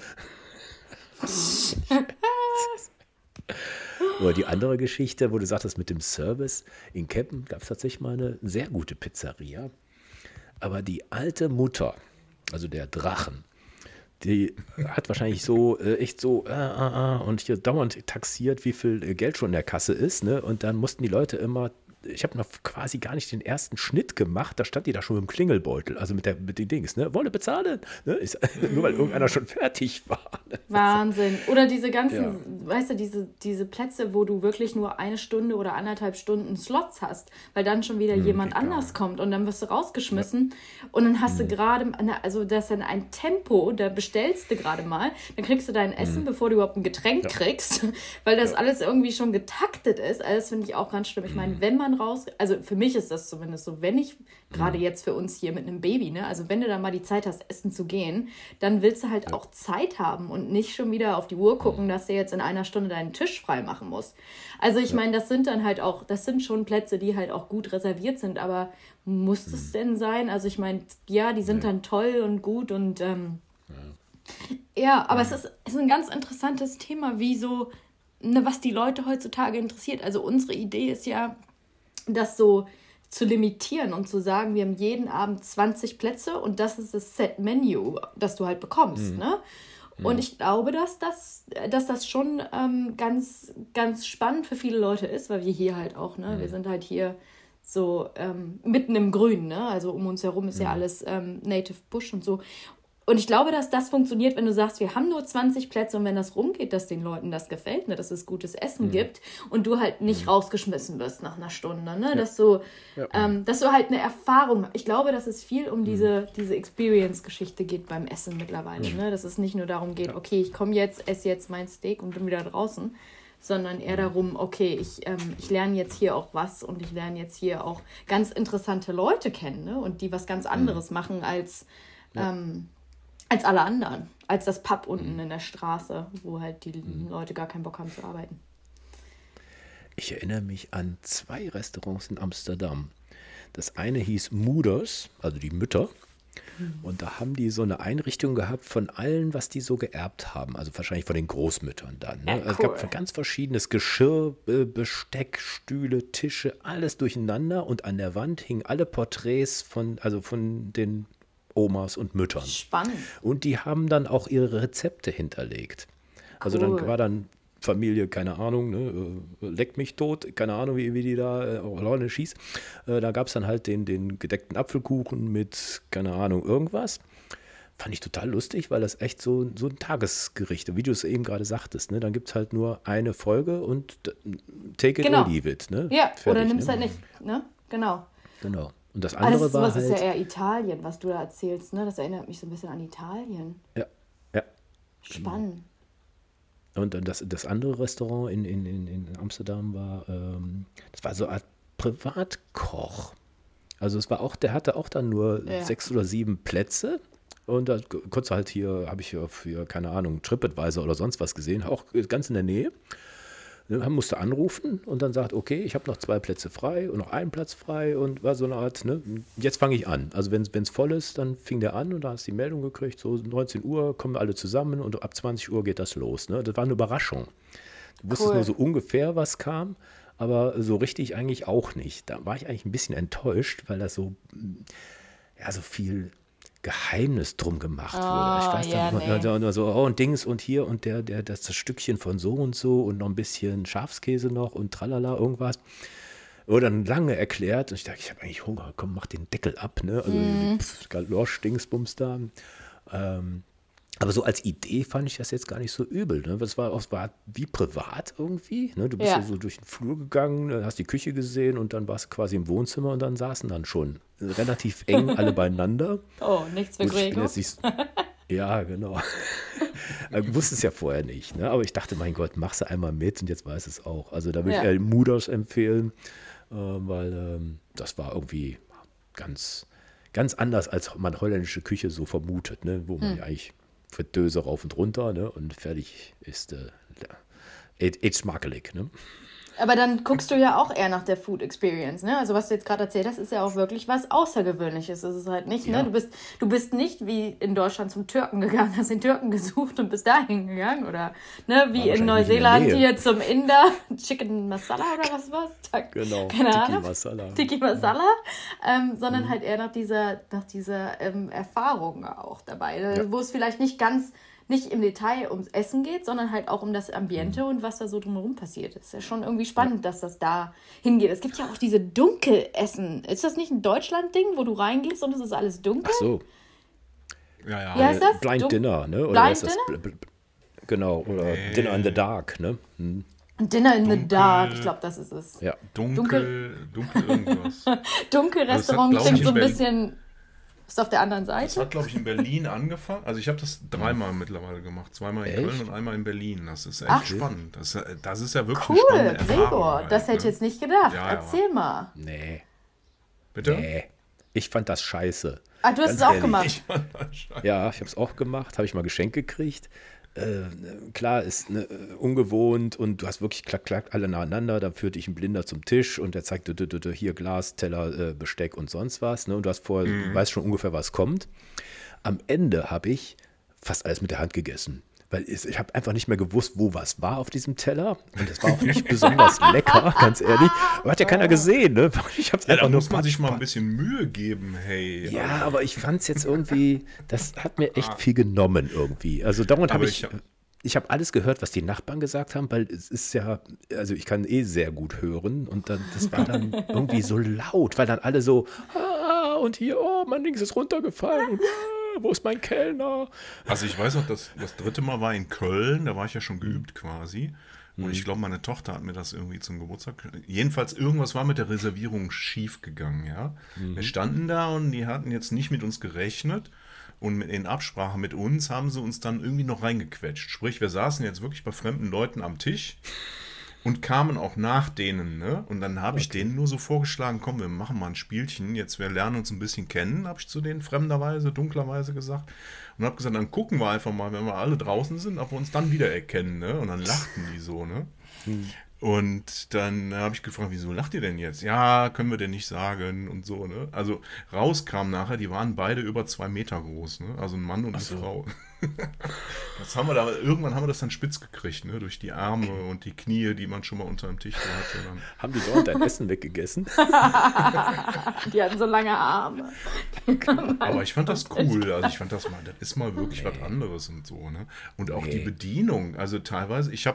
Oder die andere Geschichte, wo du sagtest mit dem Service, in Keppen gab es tatsächlich mal eine sehr gute Pizzeria, aber die alte Mutter, also der Drachen, die hat wahrscheinlich so echt so und hier dauernd taxiert, wie viel Geld schon in der Kasse ist, ne? Und dann mussten die Leute immer, ich habe noch quasi gar nicht den ersten Schnitt gemacht, da stand die da schon mit dem Klingelbeutel, also mit den Dings, ne? Wollen bezahlen? Ne? Nur weil irgendeiner schon fertig war. Ne? Wahnsinn. Oder diese ganzen, weißt du, diese Plätze, wo du wirklich nur 1 Stunde oder 1,5 Stunden Slots hast, weil dann schon wieder jemand anders kommt und dann wirst du rausgeschmissen und dann hast du gerade, also das ist dann ein Tempo, da bestellst du gerade mal, dann kriegst du dein Essen, bevor du überhaupt ein Getränk kriegst, weil das alles irgendwie schon getaktet ist. Also das finde ich auch ganz schlimm. Ich meine, wenn man also für mich ist das zumindest so, wenn ich, gerade jetzt für uns hier mit einem Baby, ne, also wenn du dann mal die Zeit hast, essen zu gehen, dann willst du halt auch Zeit haben und nicht schon wieder auf die Uhr gucken, dass du jetzt in 1 Stunde deinen Tisch frei machen musst. Also ich meine, das sind dann halt auch, das sind schon Plätze, die halt auch gut reserviert sind, aber muss es denn sein? Also ich meine, ja, die sind dann toll und gut und aber es ist ein ganz interessantes Thema, wie so, ne, was die Leute heutzutage interessiert. Also unsere Idee ist ja, das so zu limitieren und zu sagen, wir haben jeden Abend 20 Plätze und das ist das Set-Menu, das du halt bekommst. Ne? Und ich glaube, dass das schon ganz, ganz spannend für viele Leute ist, weil wir hier halt auch, ne, wir sind halt hier so mitten im Grün, ne? Also um uns herum ist ja alles Native Bush und so. Und ich glaube, dass das funktioniert, wenn du sagst, wir haben nur 20 Plätze und wenn das rumgeht, dass den Leuten das gefällt, ne, dass es gutes Essen gibt und du halt nicht rausgeschmissen wirst nach einer Stunde, ne, dass du halt eine Erfahrung, ich glaube, dass es viel um diese Experience-Geschichte geht beim Essen mittlerweile, ne, dass es nicht nur darum geht, okay, ich komme jetzt, esse jetzt mein Steak und bin wieder draußen, sondern eher darum, okay, ich lerne jetzt hier auch was und ich lerne jetzt hier auch ganz interessante Leute kennen, ne, und die was ganz anderes machen als alle anderen, als das Pub unten in der Straße, wo halt die Leute gar keinen Bock haben zu arbeiten. Ich erinnere mich an 2 Restaurants in Amsterdam. Das eine hieß Moeders, also die Mütter. Und da haben die so eine Einrichtung gehabt von allen, was die so geerbt haben. Also wahrscheinlich von den Großmüttern dann. Ne? Ja, cool. Also es gab ganz verschiedenes Geschirr, Besteck, Stühle, Tische, alles durcheinander. Und an der Wand hingen alle Porträts von den Omas und Müttern. Spannend. Und die haben dann auch ihre Rezepte hinterlegt. Also dann war dann Familie, keine Ahnung, ne, leckt mich tot, keine Ahnung, wie die da Holländisch hieß. Da gab es dann halt den gedeckten Apfelkuchen mit, keine Ahnung, irgendwas. Fand ich total lustig, weil das echt so ein Tagesgericht, wie du es eben gerade sagtest, ne? Dann gibt es halt nur eine Folge und take it or leave it. Ne? Ja, fertig, oder nimmst ne? halt nicht, ne? Genau. Und das andere war das halt... ist ja eher Italien, was du da erzählst, ne? Das erinnert mich so ein bisschen an Italien. Ja. Spannend. Und dann das andere Restaurant in Amsterdam war, das war so eine Art Privatkoch. Also es war auch, der hatte auch dann nur 6 oder 7 Plätze. Und da konntest du halt habe ich für, keine Ahnung, TripAdvisor oder sonst was gesehen, auch ganz in der Nähe. Man musste anrufen und dann sagt, okay, ich habe noch 2 Plätze frei und noch einen Platz frei und war so eine Art, ne, jetzt fange ich an. Also wenn es voll ist, dann fing der an und da hast du die Meldung gekriegt, so 19 Uhr kommen alle zusammen und ab 20 Uhr geht das los. Ne? Das war eine Überraschung. Du wusstest nur so ungefähr, was kam, aber so richtig eigentlich auch nicht. Da war ich eigentlich ein bisschen enttäuscht, weil das so viel Geheimnis drum gemacht wurde. Ich weiß dann so, und Dings und hier und das Stückchen von so und noch ein bisschen Schafskäse noch und tralala, irgendwas. Wurde dann lange erklärt und ich dachte, ich habe eigentlich Hunger, komm, mach den Deckel ab, ne? Also Galosch, Dingsbums da. Aber so als Idee fand ich das jetzt gar nicht so übel. Ne? Es war wie privat irgendwie. Ne? Du bist ja so durch den Flur gegangen, hast die Küche gesehen und dann warst du quasi im Wohnzimmer und dann saßen dann schon relativ eng alle beieinander. Oh, nichts für Gregor. Ja, genau. Du wusstest es ja vorher nicht. Ne? Aber ich dachte, mein Gott, machst du einmal mit und jetzt weiß es auch. Also da würde ich eher Moeders empfehlen, weil das war irgendwie ganz, ganz anders, als man holländische Küche so vermutet, ne? Wo man ja eigentlich Fritteuse rauf und runter, ne? Und fertig ist schmackelig, ne? Aber dann guckst du ja auch eher nach der Food Experience, ne? Also was du jetzt gerade erzählt hast, ist ja auch wirklich was Außergewöhnliches. Das ist halt nicht, ne? Du bist nicht wie in Deutschland zum Türken gegangen, hast den Türken gesucht und bist dahin gegangen oder ne, wie in Neuseeland hier zum Inder, Chicken Masala oder was? Genau, Tiki Masala, sondern halt eher nach dieser Erfahrung auch dabei, wo es vielleicht nicht im Detail ums Essen geht, sondern halt auch um das Ambiente und was da so drumherum passiert. Ist ja schon irgendwie spannend, dass das da hingeht. Es gibt ja auch diese Dunkelessen. Ist das nicht ein Deutschland-Ding, wo du reingehst und es ist alles dunkel? Ach so. Ja. Wie heißt das? Blind Dinner, ne? Oder Blind Dinner? Genau, oder Dinner in the Dark, ne? Dinner in the Dark, ich glaube, das ist es. Ja. Dunkel irgendwas. Dunkelrestaurant klingt so ein bisschen... Ist auf der anderen Seite? Das hat, glaube ich, in Berlin angefangen. Also ich habe das 3-mal mittlerweile gemacht. 2-mal in Köln und einmal in Berlin. Das ist echt spannend. Das ist ja wirklich eine spannende Erfahrung. Cool, Gregor. Das hätte ich jetzt nicht gedacht. Ja. Erzähl mal. Nee. Bitte? Nee. Ich fand das scheiße. Ah, du hast es auch gemacht? Ich fand das scheiße. Ja, ich habe es auch gemacht. Habe ich mal geschenkt gekriegt. Klar, ist ungewohnt und du hast wirklich klack, alle nacheinander, dann führt dich ein Blinder zum Tisch und der zeigt dir hier Glas, Teller, Besteck und sonst was, ne? Und du weißt schon ungefähr, was kommt. Am Ende habe ich fast alles mit der Hand gegessen, weil ich habe einfach nicht mehr gewusst, wo was war auf diesem Teller und es war auch nicht besonders lecker, ganz ehrlich. Aber hat ja keiner gesehen, ne? Ich hab's einfach da nur muss man sich mal ein bisschen Mühe geben, hey. Ja, aber ich fand es jetzt irgendwie, das hat mir echt viel genommen irgendwie. Also dauernd habe ich ich habe alles gehört, was die Nachbarn gesagt haben, weil es ist ja, also ich kann sehr gut hören und dann, das war dann irgendwie so laut, weil dann alle so, und hier, oh, mein Ding ist runtergefallen und wo ist mein Kellner? Also ich weiß auch, das 3. Mal war in Köln, da war ich ja schon geübt quasi. Und ich glaube, meine Tochter hat mir das irgendwie zum Geburtstag. Jedenfalls irgendwas war mit der Reservierung schief gegangen, ja. Wir standen da und die hatten jetzt nicht mit uns gerechnet. Und in Absprache mit uns haben sie uns dann irgendwie noch reingequetscht. Sprich, wir saßen jetzt wirklich bei fremden Leuten am Tisch und kamen auch nach denen, ne? Und dann habe ich denen nur so vorgeschlagen, komm, wir machen mal ein Spielchen. Jetzt, wir lernen uns ein bisschen kennen, habe ich zu denen fremderweise, dunklerweise gesagt. Und habe gesagt, dann gucken wir einfach mal, wenn wir alle draußen sind, ob wir uns dann wiedererkennen, ne? Und dann lachten die so, ne? Und dann habe ich gefragt, wieso lacht ihr denn jetzt? Ja, können wir denn nicht sagen und so, ne? Also rauskam nachher, die waren beide über 2 Meter groß, ne? Also ein Mann und eine Frau. Das haben wir da, irgendwann haben wir das dann spitz gekriegt, ne? Durch die Arme und die Knie, die man schon mal unter dem Tisch hatte. Dann. Haben die dort dein Essen weggegessen? Die hatten so lange Arme. Aber ich fand das cool. Also ich fand das mal, das ist mal wirklich was anderes und so, ne? Und auch die Bedienung. Also teilweise, ich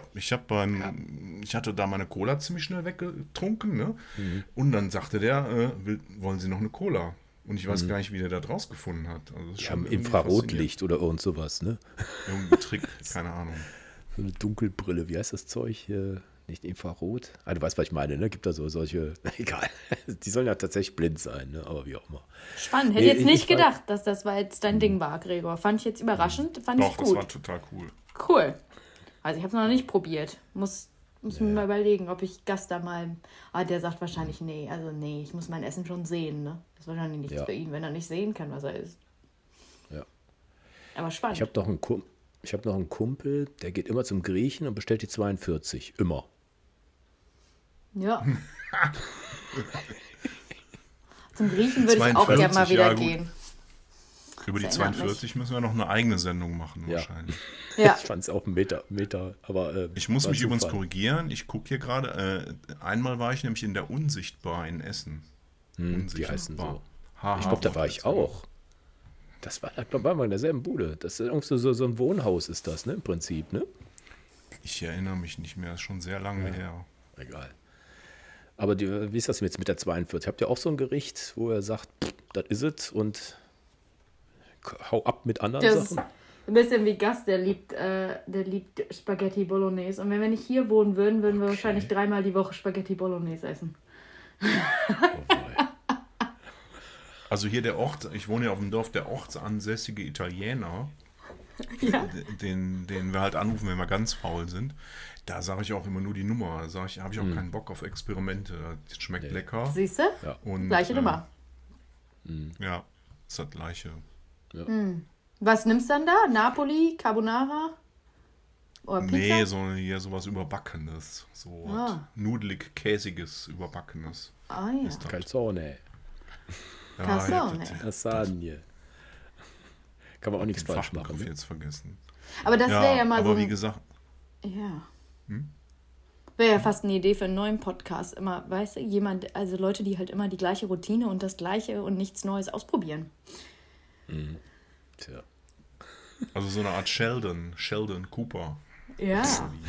hatte da meine Cola ziemlich schnell weggetrunken, ne? Und dann sagte der, wollen Sie noch eine Cola? Und ich weiß gar nicht, wie der das rausgefunden hat. Also das ist Die schon haben irgendwie Infrarotlicht oder irgend sowas, ne? faszinierend. Irgendein Trick, keine Ahnung. So eine Dunkelbrille, wie heißt das Zeug? Nicht Infrarot? Ah, du weißt, was ich meine, ne? Gibt da so solche, egal. Die sollen ja tatsächlich blind sein, ne? Aber wie auch immer. Spannend. Hätte jetzt nicht gedacht, dass das jetzt dein Ding war, Gregor. Fand ich jetzt überraschend. Fand ich Doch, gut. das war total cool. Cool. Also ich habe es noch nicht probiert. Muss mir mal überlegen, ob ich Gast da mal... Ah, der sagt wahrscheinlich nee. Also nee, ich muss mein Essen schon sehen, ne? Das ist wahrscheinlich nichts für ihn, wenn er nicht sehen kann, was er isst. Ja. Aber spannend. Ich habe noch einen Kumpel, der geht immer zum Griechen und bestellt die 42. Immer. Ja. Zum Griechen würde ich auch 42, gerne mal wieder ja, gut. gehen. Über die Das erinnert 42 müssen wir noch eine eigene Sendung machen, Ja. wahrscheinlich. Ja. Ich fand es auch ein Meter, aber Ich muss war mich übrigens Zufall. korrigieren. Ich gucke hier gerade. Einmal war ich nämlich in der Unsichtbar in Essen. Die heißen so. HH Ich glaube, da war ich auch. Das war, da waren wir in derselben Bude. Das ist irgendwie so ein Wohnhaus ist das, ne? Im Prinzip, ne? Ich erinnere mich nicht mehr, ist schon sehr lange her. Egal. Aber wie ist das jetzt mit der 42? Habt ihr auch so ein Gericht, wo er sagt, das is ist es und hau ab mit anderen Das ist Sachen? ein bisschen wie Gast, der liebt Spaghetti Bolognese. Und wenn wir nicht hier wohnen würden, würden wir wahrscheinlich 3-mal die Woche Spaghetti Bolognese essen. Oh boy. Also hier der Ort, ich wohne ja auf dem Dorf, der ortsansässige Italiener, Ja. den wir halt anrufen, wenn wir ganz faul sind, da sage ich auch immer nur die Nummer. Da sage ich, habe ich auch keinen Bock auf Experimente. Das schmeckt lecker. Siehst du? Ja. Und, Gleiche Nummer. Ja, ist das gleiche. Was nimmst du dann da? Napoli, Carbonara? Oder Pizza? Nee, hier sowas Überbackenes. So was nudelig, käsiges, Überbackenes. Ah ja. Ist das. Calzone, Ja, Calzone. ich hab Lasagne. Kann man auch nichts den falsch machen. Fachbegriff Ne? jetzt vergessen. Aber das wäre ja mal aber so wie ein... gesagt, Ja. Wäre ja fast eine Idee für einen neuen Podcast. Immer, weißt du, also Leute, die halt immer die gleiche Routine und das Gleiche und nichts Neues ausprobieren. Tja. also so eine Art Sheldon Cooper. Ja.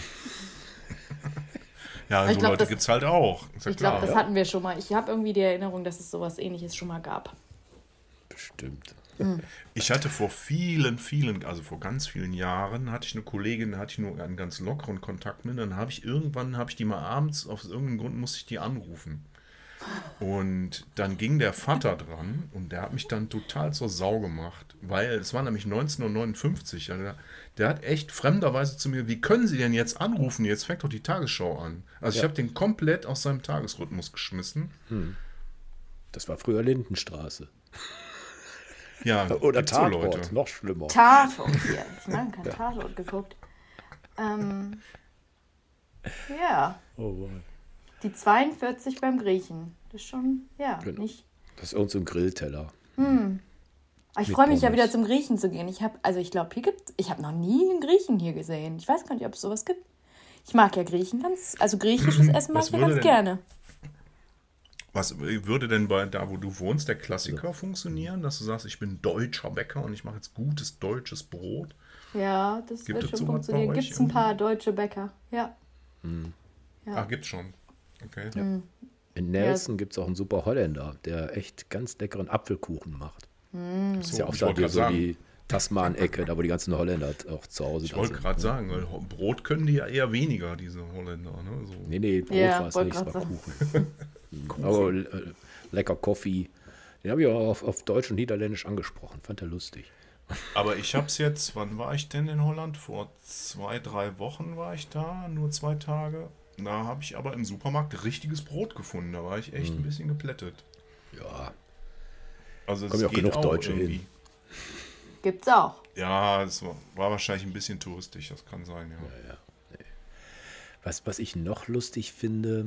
Ja, Ich so glaub, Leute das- gibt es halt auch. Ist ja Ich glaube, klar. das hatten wir schon mal. Ich habe irgendwie die Erinnerung, dass es sowas Ähnliches schon mal gab. Bestimmt. Ich hatte vor vor ganz vielen Jahren, hatte ich eine Kollegin, da hatte ich nur einen ganz lockeren Kontakt mit, dann habe ich die mal abends, aus irgendeinem Grund musste ich die anrufen. Und dann ging der Vater dran und der hat mich dann total zur Sau gemacht, weil es war nämlich 1959. Ja, der hat echt fremderweise zu mir, wie können Sie denn jetzt anrufen? Jetzt fängt doch die Tagesschau an. Also ich habe den komplett aus seinem Tagesrhythmus geschmissen. Das war früher Lindenstraße. Ja, Oder gibt's so Tatort, Leute. noch schlimmer. Tatort hier. Ich habe kein Tatort geguckt. Ja, Oh, wow. die 42 beim Griechen. Das ist schon, ja, Genau. nicht... Das ist irgend so ein Grillteller. Aber ich Mit freue mich ja Pommes. wieder zum Griechen zu gehen. Ich glaube, ich habe noch nie einen Griechen hier gesehen. Ich weiß gar nicht, ob es sowas gibt. Ich mag ja Griechen also griechisches Essen mag Was ich ja würde ganz denn- gerne. Was würde denn bei da, wo du wohnst, der Klassiker funktionieren, dass du sagst, ich bin deutscher Bäcker und ich mache jetzt gutes deutsches Brot? Ja, das Gibt wird es schon sowas bei funktionieren. euch Gibt es ein irgendwie? paar deutsche Bäcker. Ja. Ja. Ah, gibt's schon. Okay. In Ja. Nelson gibt es auch einen super Holländer, der echt ganz leckeren Apfelkuchen macht. Das ist ja auch ich da wollte gerade so sagen, die Tasman-Ecke, da wo die ganzen Holländer auch zu Hause ich da wollte sind. gerade sagen, weil Brot können die ja eher weniger, diese Holländer. Ne? So. Nee, Brot Ja, war es wollte nicht, es grad war sagen. Kuchen. Aber lecker Coffee. Den habe ich auch auf Deutsch und Niederländisch angesprochen. Fand er lustig. Aber ich hab's jetzt, wann war ich denn in Holland? Vor 2-3 Wochen war ich da, nur 2 Tage. Da habe ich aber im Supermarkt richtiges Brot gefunden. Da war ich echt ein bisschen geplättet. Ja, Also es kommen ja auch geht genug auch Deutsche irgendwie. hin. Gibt's auch. Ja, es war wahrscheinlich ein bisschen touristisch, das kann sein, ja. Was ich noch lustig finde,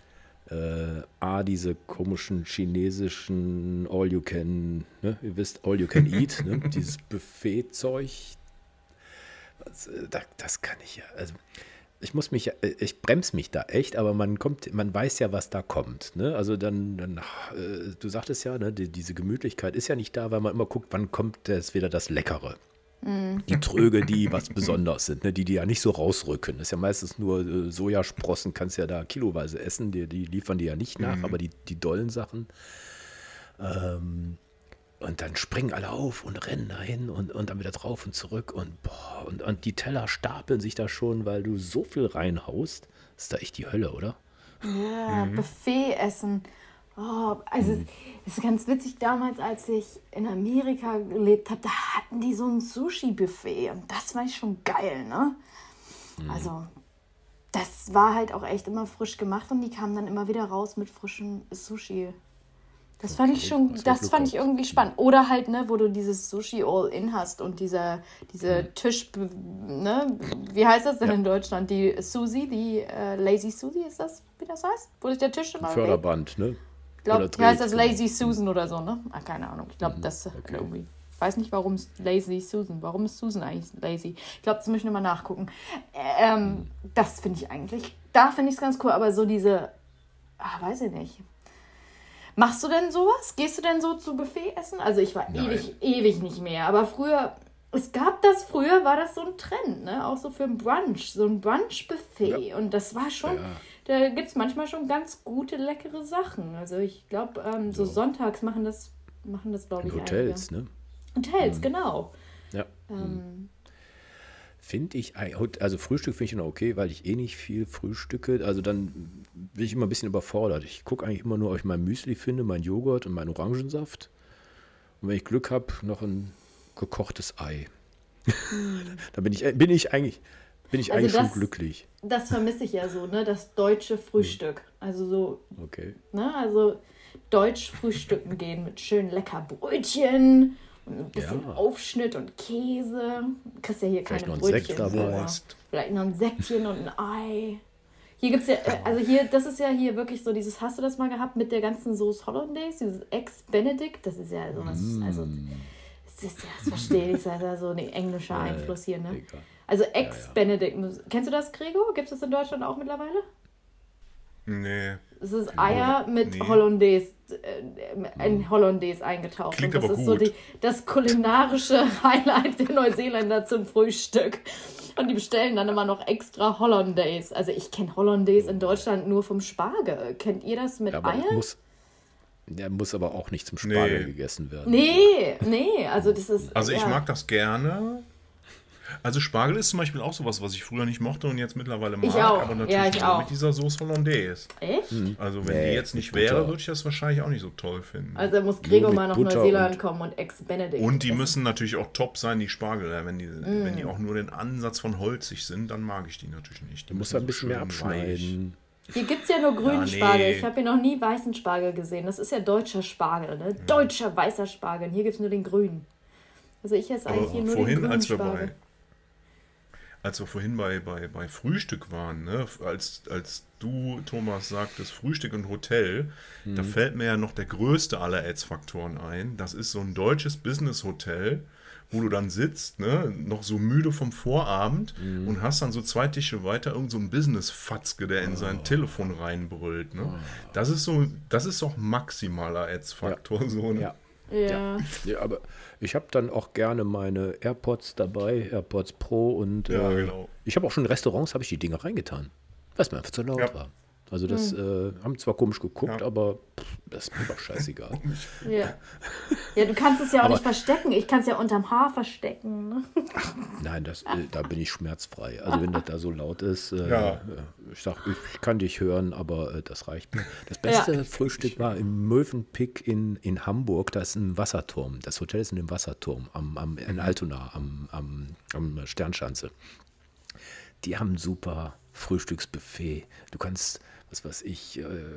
diese komischen chinesischen All-You-Can, ne? Ihr wisst, All-You-Can-Eat, ne? Dieses Buffet-Zeug, das kann ich ja, also ich bremse mich da echt, aber man weiß ja, was da kommt, ne? Also dann du sagtest ja, ne, diese Gemütlichkeit ist ja nicht da, weil man immer guckt, wann kommt jetzt wieder das Leckere. Die Tröge, die was Besonderes sind, ne? Die ja nicht so rausrücken. Das ist ja meistens nur Sojasprossen, kannst ja da kiloweise essen, die liefern die ja nicht nach, aber die dollen Sachen. Und dann springen alle auf und rennen dahin und dann wieder drauf und zurück und die Teller stapeln sich da schon, weil du so viel reinhaust. Das ist da echt die Hölle, oder? Ja, Buffet essen. Oh, also es ist ganz witzig, damals, als ich in Amerika gelebt habe, da hatten die so ein Sushi-Buffet und das war schon geil, ne? Also das war halt auch echt immer frisch gemacht und die kamen dann immer wieder raus mit frischem Sushi. Das fand ich schon, das fand ich irgendwie spannend. Oder halt, ne, wo du dieses Sushi All-In hast und diese Tisch, ne, wie heißt das denn in Deutschland? Die Susi, die Lazy Susi, ist das, wie das heißt? Wo sich der Tisch immer Förderband, ne? Ich glaube, Oder wie heißt das dreht, Lazy Susan oder so, ne? Ah, keine Ahnung. Ich glaube, das irgendwie. Ich weiß nicht, warum es Lazy Susan. Warum ist Susan eigentlich lazy? Ich glaube, das möchte ich nochmal nachgucken. Das finde ich eigentlich, da finde ich es ganz cool, aber so diese, weiß ich nicht. Machst du denn sowas? Gehst du denn so zu Buffet essen? Also ich war ewig nicht mehr, aber früher, war das so ein Trend, ne? Auch so für ein Brunch, so ein Brunch-Buffet. Ja. Und das war schon, da gibt es manchmal schon ganz gute, leckere Sachen. Also ich glaube, so sonntags machen das glaube ich, Hotels, einige. ne? Hotels, genau. Ja. Finde ich, also Frühstück finde ich noch okay, weil ich eh nicht viel frühstücke. Also dann bin ich immer ein bisschen überfordert. Ich gucke eigentlich immer nur, ob ich mein Müsli finde, mein Joghurt und meinen Orangensaft. Und wenn ich Glück habe, noch ein gekochtes Ei. Da bin ich eigentlich schon glücklich. Das vermisse ich ja so, ne? Das deutsche Frühstück. Also so, okay. Ne? Also deutsch frühstücken gehen mit schön lecker Brötchen und ein bisschen Aufschnitt und Käse. Du kriegst ja hier vielleicht keine noch ein Brötchen. Sekt dabei. Aber vielleicht noch ein Säckchen und ein Ei. Hier gibt's ja, also hier, das ist ja hier wirklich so dieses, hast du das mal gehabt mit der ganzen Sauce Hollandaise, dieses Ex-Benedict, das ist ja sowas, also das verstehe ich, das ist ja so ein englischer Einfluss hier, ne? Egal. Also Ex-Benedict, kennst du das, Gregor? Gibt es das in Deutschland auch mittlerweile? Nee. Es ist Eier mit Hollandaise, in Hollandaise eingetaucht. Klingt und das aber ist gut. so das kulinarische Highlight der Neuseeländer zum Frühstück. Und die bestellen dann immer noch extra Hollandaise. Also ich kenne Hollandaise in Deutschland nur vom Spargel. Kennt ihr das mit Aber Eiern? der muss aber auch nicht zum Spargel gegessen werden. Nee, also das ist... Also ich mag das gerne. Also Spargel ist zum Beispiel auch sowas, was ich früher nicht mochte und jetzt mittlerweile mag. Ich auch. Aber natürlich ich nur auch. mit dieser Sauce Hollandaise. Echt? Also wenn die jetzt nicht wäre, würde ich das wahrscheinlich auch nicht so toll finden. Also muss Gregor mit mal nach Butter Neuseeland kommen und Ex-Benedict Und die essen. müssen natürlich auch top sein, die Spargel. Wenn die auch nur den Ansatz von holzig sind, dann mag ich die natürlich nicht. Die Du musst müssen ein bisschen mehr schön abschneiden. Hier gibt es ja nur grünen Ja, nee. Spargel. Ich habe hier noch nie weißen Spargel gesehen. Das ist ja deutscher Spargel, ne? Deutscher weißer Spargel. Hier gibt es nur den grünen. Also ich esse eigentlich hier nur den grünen Spargel. als wir vorhin bei Frühstück waren, ne? Als du, Thomas, sagtest, Frühstück und Hotel, da fällt mir ja noch der größte aller Aids-Faktoren ein. Das ist so ein deutsches Business-Hotel, wo du dann sitzt, ne? Noch so müde vom Vorabend und hast dann so 2 Tische weiter irgend so ein Business-Fatzke, der in sein Telefon reinbrüllt. Ne? Das ist doch maximaler Aids-Faktor. So, ne? Ja. Ja. Ja, aber ich habe dann auch gerne meine AirPods dabei, AirPods Pro und Ja, genau. ich habe auch schon in Restaurants habe ich die Dinge reingetan, weil es mir einfach zu laut Ja. war. Also das haben zwar komisch geguckt, Ja. aber das ist mir doch scheißegal. Ja. Ja, du kannst es ja auch Aber- nicht verstecken. Ich kann es ja unterm Haar verstecken. Ne? Nein, da bin ich schmerzfrei. Also wenn das da so laut ist, Ja. ich sag, ich kann dich hören, aber das reicht mir. Das beste Frühstück war im Mövenpick in Hamburg. Da ist ein Wasserturm. Das Hotel ist in dem Wasserturm in Altona am Sternschanze. Die haben ein super Frühstücksbuffet. Du kannst, was weiß ich,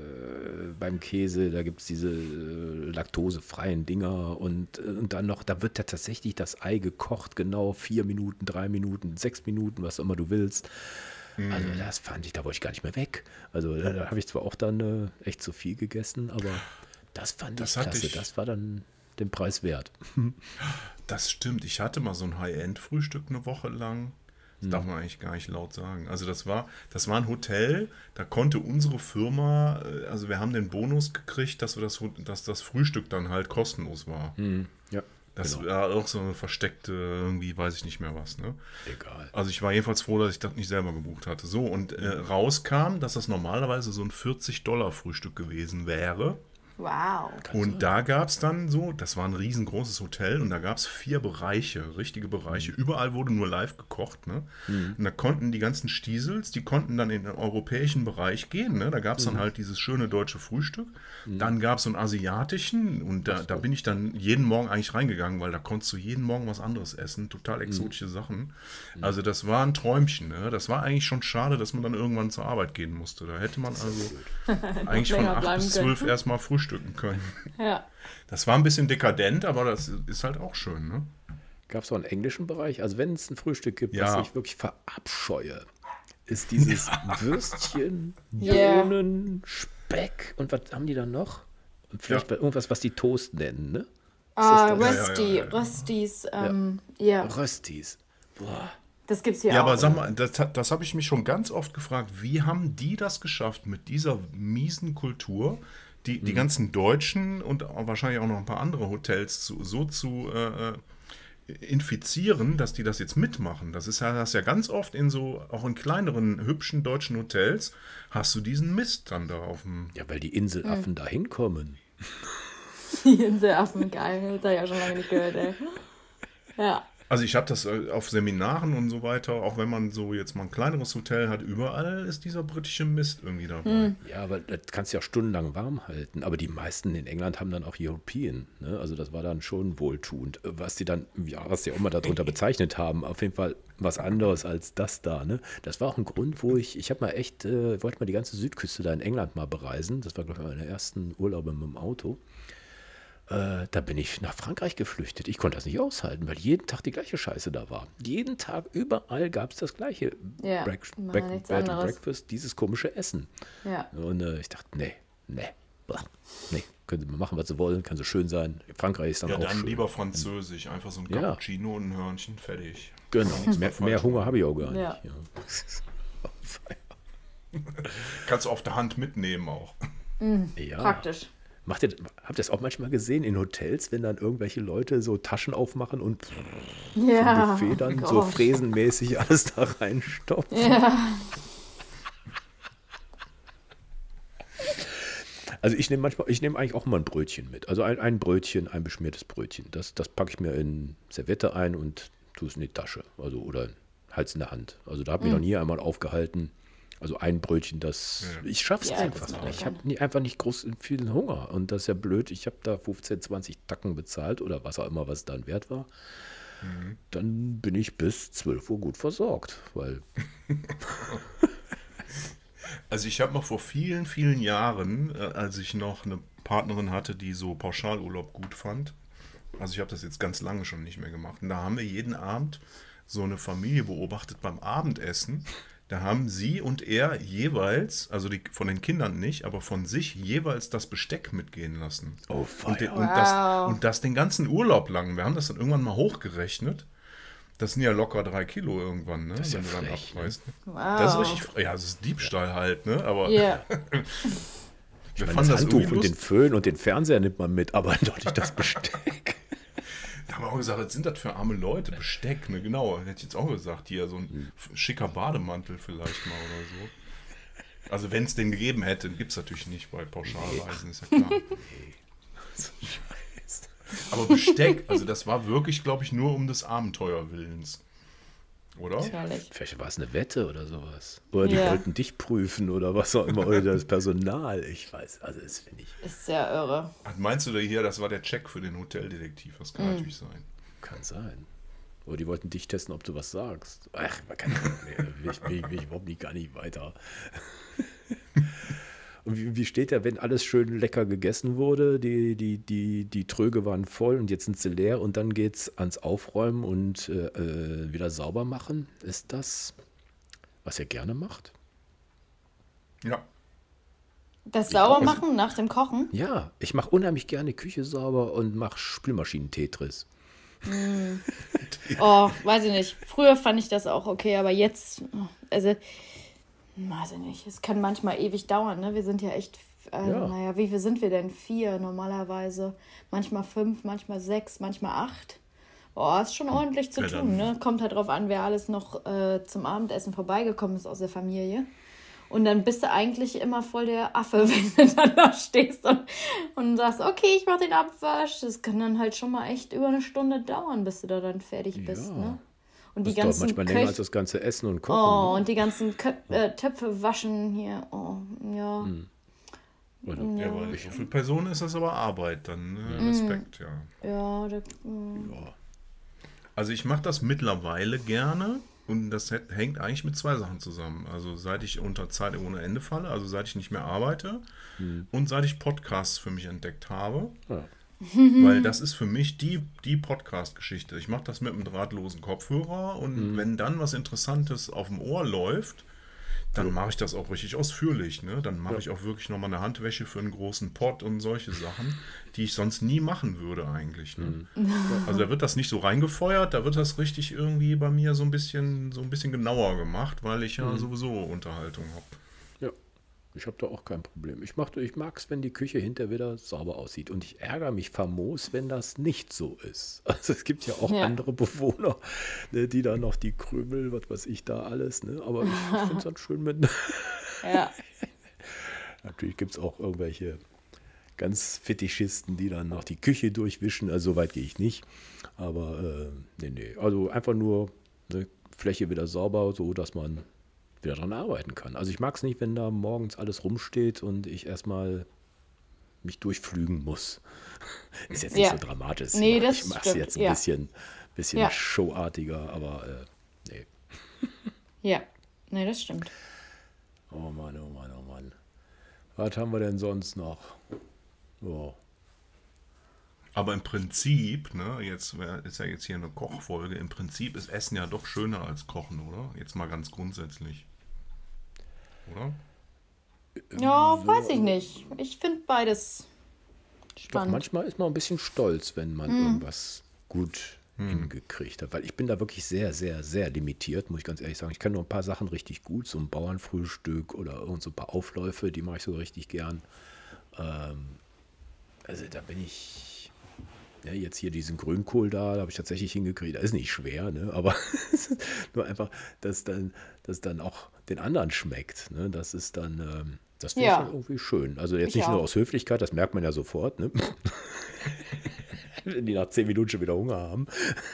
beim Käse, da gibt es diese laktosefreien Dinger und dann noch, da wird ja tatsächlich das Ei gekocht, genau 4 Minuten, 3 Minuten, 6 Minuten, was immer du willst. Also das fand ich, da wollte ich gar nicht mehr weg. Also da habe ich zwar auch dann echt zu viel gegessen, aber das fand Das ich hatte klasse. ich- Das war dann den Preis wert. Das stimmt. Ich hatte mal so ein High-End-Frühstück eine Woche lang. Das darf man eigentlich gar nicht laut sagen. Also das war ein Hotel, da konnte unsere Firma, also wir haben den Bonus gekriegt, dass das Frühstück dann halt kostenlos war. Ja, Das genau. war auch so eine versteckte, irgendwie weiß ich nicht mehr was. Ne? Egal. Also ich war jedenfalls froh, dass ich das nicht selber gebucht hatte. So, und rauskam, dass das normalerweise so ein $40 Frühstück gewesen wäre. Wow. Und da gab es dann so, das war ein riesengroßes Hotel und da gab es 4 Bereiche, richtige Bereiche. Überall wurde nur live gekocht. Ne? Und da konnten die ganzen Stiesels, die konnten dann in den europäischen Bereich gehen. Ne? Da gab es dann halt dieses schöne deutsche Frühstück. Dann gab es so einen asiatischen und da bin ich dann jeden Morgen eigentlich reingegangen, weil da konntest du jeden Morgen was anderes essen. Total exotische Sachen. Also das war ein Träumchen. Ne? Das war eigentlich schon schade, dass man dann irgendwann zur Arbeit gehen musste. Da hätte man also eigentlich von länger 8 bleiben bis 12 erstmal frühstücken können. Ja. Das war ein bisschen dekadent, aber das ist halt auch schön, ne? Gab es auch einen englischen Bereich? Also wenn es ein Frühstück gibt, Ja. was ich wirklich verabscheue, ist dieses Würstchen, Ja. Bohnen, Speck und was haben die dann noch? Und vielleicht Ja. bei irgendwas, was die Toast nennen, ne? Rösti, ja. Röstis, ja. Röstis. Boah. Das gibt's hier Ja, auch. aber sag mal, das habe ich mich schon ganz oft gefragt. Wie haben die das geschafft mit dieser miesen Kultur, die ganzen Deutschen und auch wahrscheinlich auch noch ein paar andere Hotels so zu infizieren, dass die das jetzt mitmachen? Das ist ja ganz oft auch in kleineren, hübschen deutschen Hotels, hast du diesen Mist dann da auf dem. Ja, weil die Inselaffen da hinkommen. Die Inselaffen, geil. Das hab ich ja schon lange nicht gehört, ey. Ja. Also ich habe das auf Seminaren und so weiter, auch wenn man so jetzt mal ein kleineres Hotel hat, überall ist dieser britische Mist irgendwie dabei. Ja, aber das kannst du ja stundenlang warm halten. Aber die meisten in England haben dann auch European. Ne? Also das war dann schon wohltuend. Was die auch immer darunter bezeichnet haben, auf jeden Fall was anderes als das da. Ne? Das war auch ein Grund, wo ich habe mal echt, wollte mal die ganze Südküste da in England mal bereisen. Das war, glaube ich, meine ersten Urlaube mit dem Auto. Da bin ich nach Frankreich geflüchtet. Ich konnte das nicht aushalten, weil jeden Tag die gleiche Scheiße da war. Jeden Tag, überall gab es das gleiche. Ja, war nichts Bed and anderes. Breakfast, dieses komische Essen. Ja. Und ich dachte, nee, können sie mal machen, was sie wollen, kann so schön sein. Frankreich ist dann Ja, auch dann schön. lieber Französisch, einfach so ein Ja. Cappuccino und ein Hörnchen, fertig. Genau, mehr Hunger habe ich auch gar nicht. Ja. Kannst du auf der Hand mitnehmen auch. Ja. Praktisch. Habt ihr das auch manchmal gesehen in Hotels, wenn dann irgendwelche Leute so Taschen aufmachen und Ja. Buffet dann oh so Gott. fräsenmäßig alles da reinstopfen? Ja. Also ich nehme eigentlich auch mal ein Brötchen mit. Also ein Brötchen, ein beschmiertes Brötchen. Das packe ich mir in Serviette ein und tue es in die Tasche. Also oder Hals in der Hand. Also da habe ich noch nie einmal aufgehalten. Also ein Brötchen, ich schaffe es Ja, einfach das ist nicht. Ich lecker. habe einfach nicht groß viel Hunger. Und das ist ja blöd. Ich habe da 15, 20 Tacken bezahlt oder was auch immer, was dann wert war. Dann bin ich bis 12 Uhr gut versorgt. Weil Also ich habe noch vor vielen, vielen Jahren, als ich noch eine Partnerin hatte, die so Pauschalurlaub gut fand, also ich habe das jetzt ganz lange schon nicht mehr gemacht, und da haben wir jeden Abend so eine Familie beobachtet beim Abendessen. Da haben sie und er jeweils, also von den Kindern nicht, aber von sich jeweils das Besteck mitgehen lassen. Oh, Und das den ganzen Urlaub lang. Wir haben das dann irgendwann mal hochgerechnet. Das sind ja locker 3 Kilo irgendwann, ne? Das ist ja wenn du dann frech, abreißt. Ne? Wow. Das ist richtig, ja, das ist Diebstahl halt, ne? Aber Ja. wir das fanden das Handtuch irgendwie und den lustig. Föhn und den Fernseher nimmt man mit, aber doch nicht das Besteck. Da haben wir auch gesagt, was sind das für arme Leute? Besteck, ne? Genau, hätte ich jetzt auch gesagt. Hier, so ein schicker Bademantel vielleicht mal oder so. Also wenn es den gegeben hätte, gibt es natürlich nicht bei Pauschalreisen, ist ja klar. Scheiße. Aber Besteck, also das war wirklich, glaube ich, nur um des Abenteuerwillens. Oder? Herrlich. Vielleicht war es eine Wette oder sowas. Oder die Ja. wollten dich prüfen oder was auch immer. Oder das Personal. Ich weiß, also das finde ich, Ist sehr irre. Ach, meinst du da hier, das war der Check für den Hoteldetektiv? Das kann natürlich sein. kann sein. Oder die wollten dich testen, ob du was sagst. Ach, man kann will ich überhaupt nicht, gar nicht weiter. Und wie steht da, wenn alles schön lecker gegessen wurde, die Tröge waren voll und jetzt sind sie leer und dann geht's ans Aufräumen und wieder sauber machen? Ist das, was ihr gerne macht? Ja. Das Saubermachen nach dem Kochen? Ja, ich mache unheimlich gerne Küche sauber und mache Spülmaschinen-Tetris. Oh, weiß ich nicht. Früher fand ich das auch okay, aber jetzt, also, weiß ich nicht. Es kann manchmal ewig dauern, ne? Wir sind ja echt, Ja. naja, wie viel sind wir denn? 4 normalerweise. Manchmal 5, manchmal 6, manchmal 8. Oh, ist schon ordentlich zu Ja, tun, dann- ne? Kommt halt drauf an, wer alles noch zum Abendessen vorbeigekommen ist aus der Familie. Und dann bist du eigentlich immer voll der Affe, wenn du dann da stehst und sagst, okay, ich mach den Abwasch. Das kann dann halt schon mal echt über eine Stunde dauern, bis du da dann fertig bist, Ja. ne? Und die Das dauert ganzen manchmal länger als das ganze Essen und Kochen. Oh, ne? und die ganzen Töpfe waschen hier. Oh, ja. Oder? Ja, weil so viele Personen ist das aber Arbeit dann. Ne? Respekt, ja. Ja, Ja. Also ich mache das mittlerweile gerne und das hängt eigentlich mit 2 Sachen zusammen. Also seit ich unter Zeit ohne Ende falle, also seit ich nicht mehr arbeite und seit ich Podcasts für mich entdeckt habe. Ja. Weil das ist für mich die Podcast-Geschichte. Ich mache das mit einem drahtlosen Kopfhörer und wenn dann was Interessantes auf dem Ohr läuft, dann mache ich das auch richtig ausführlich. Ne? Dann mache ich auch wirklich nochmal eine Handwäsche für einen großen Pott und solche Sachen, die ich sonst nie machen würde eigentlich. Ne? Also da wird das nicht so reingefeuert, da wird das richtig irgendwie bei mir so ein bisschen genauer gemacht, weil ich ja sowieso Unterhaltung habe. Ja, ich habe da auch kein Problem. Ich mag es, wenn die Küche hinterher wieder sauber aussieht. Und ich ärgere mich famos, wenn das nicht so ist. Also es gibt ja auch Ja. andere Bewohner, ne, die da noch die Krümel, was weiß ich da alles. Ne? Aber ich finde es dann schön mit. ja. Natürlich gibt es auch irgendwelche ganz Fetischisten, die dann noch die Küche durchwischen. Also so weit gehe ich nicht. Aber nee. Also einfach nur eine Fläche wieder sauber, so dass man wieder dran arbeiten kann. Also ich mag es nicht, wenn da morgens alles rumsteht und ich erstmal mich durchflügen muss. Ist jetzt nicht Ja. so dramatisch. Nee, das ich mache es stimmt, jetzt ein ja. bisschen Ja. showartiger, aber nee. Ja. Nee, das stimmt. Oh Mann, oh Mann, oh Mann. Was haben wir denn sonst noch? Oh. Aber im Prinzip, ne, ist ja jetzt hier eine Kochfolge, im Prinzip ist Essen ja doch schöner als Kochen, oder? Jetzt mal ganz grundsätzlich. Oder? Ja, weiß ich nicht. Ich finde beides Doch, spannend. manchmal ist man ein bisschen stolz, wenn man irgendwas gut hingekriegt hat. Weil ich bin da wirklich sehr, sehr, sehr limitiert, muss ich ganz ehrlich sagen. Ich kann nur ein paar Sachen richtig gut, so ein Bauernfrühstück oder irgend so ein paar Aufläufe, die mache ich so richtig gern. Also da bin ich, ja, jetzt hier diesen Grünkohl da habe ich tatsächlich hingekriegt. Das ist nicht schwer, ne? Aber es ist nur einfach, dass dann auch den anderen schmeckt. Ne? Das ist dann, das finde Ja. ich dann irgendwie schön. Also jetzt Ich nicht nur auch. aus Höflichkeit, das merkt man ja sofort, ne? Wenn die nach 10 Minuten schon wieder Hunger haben.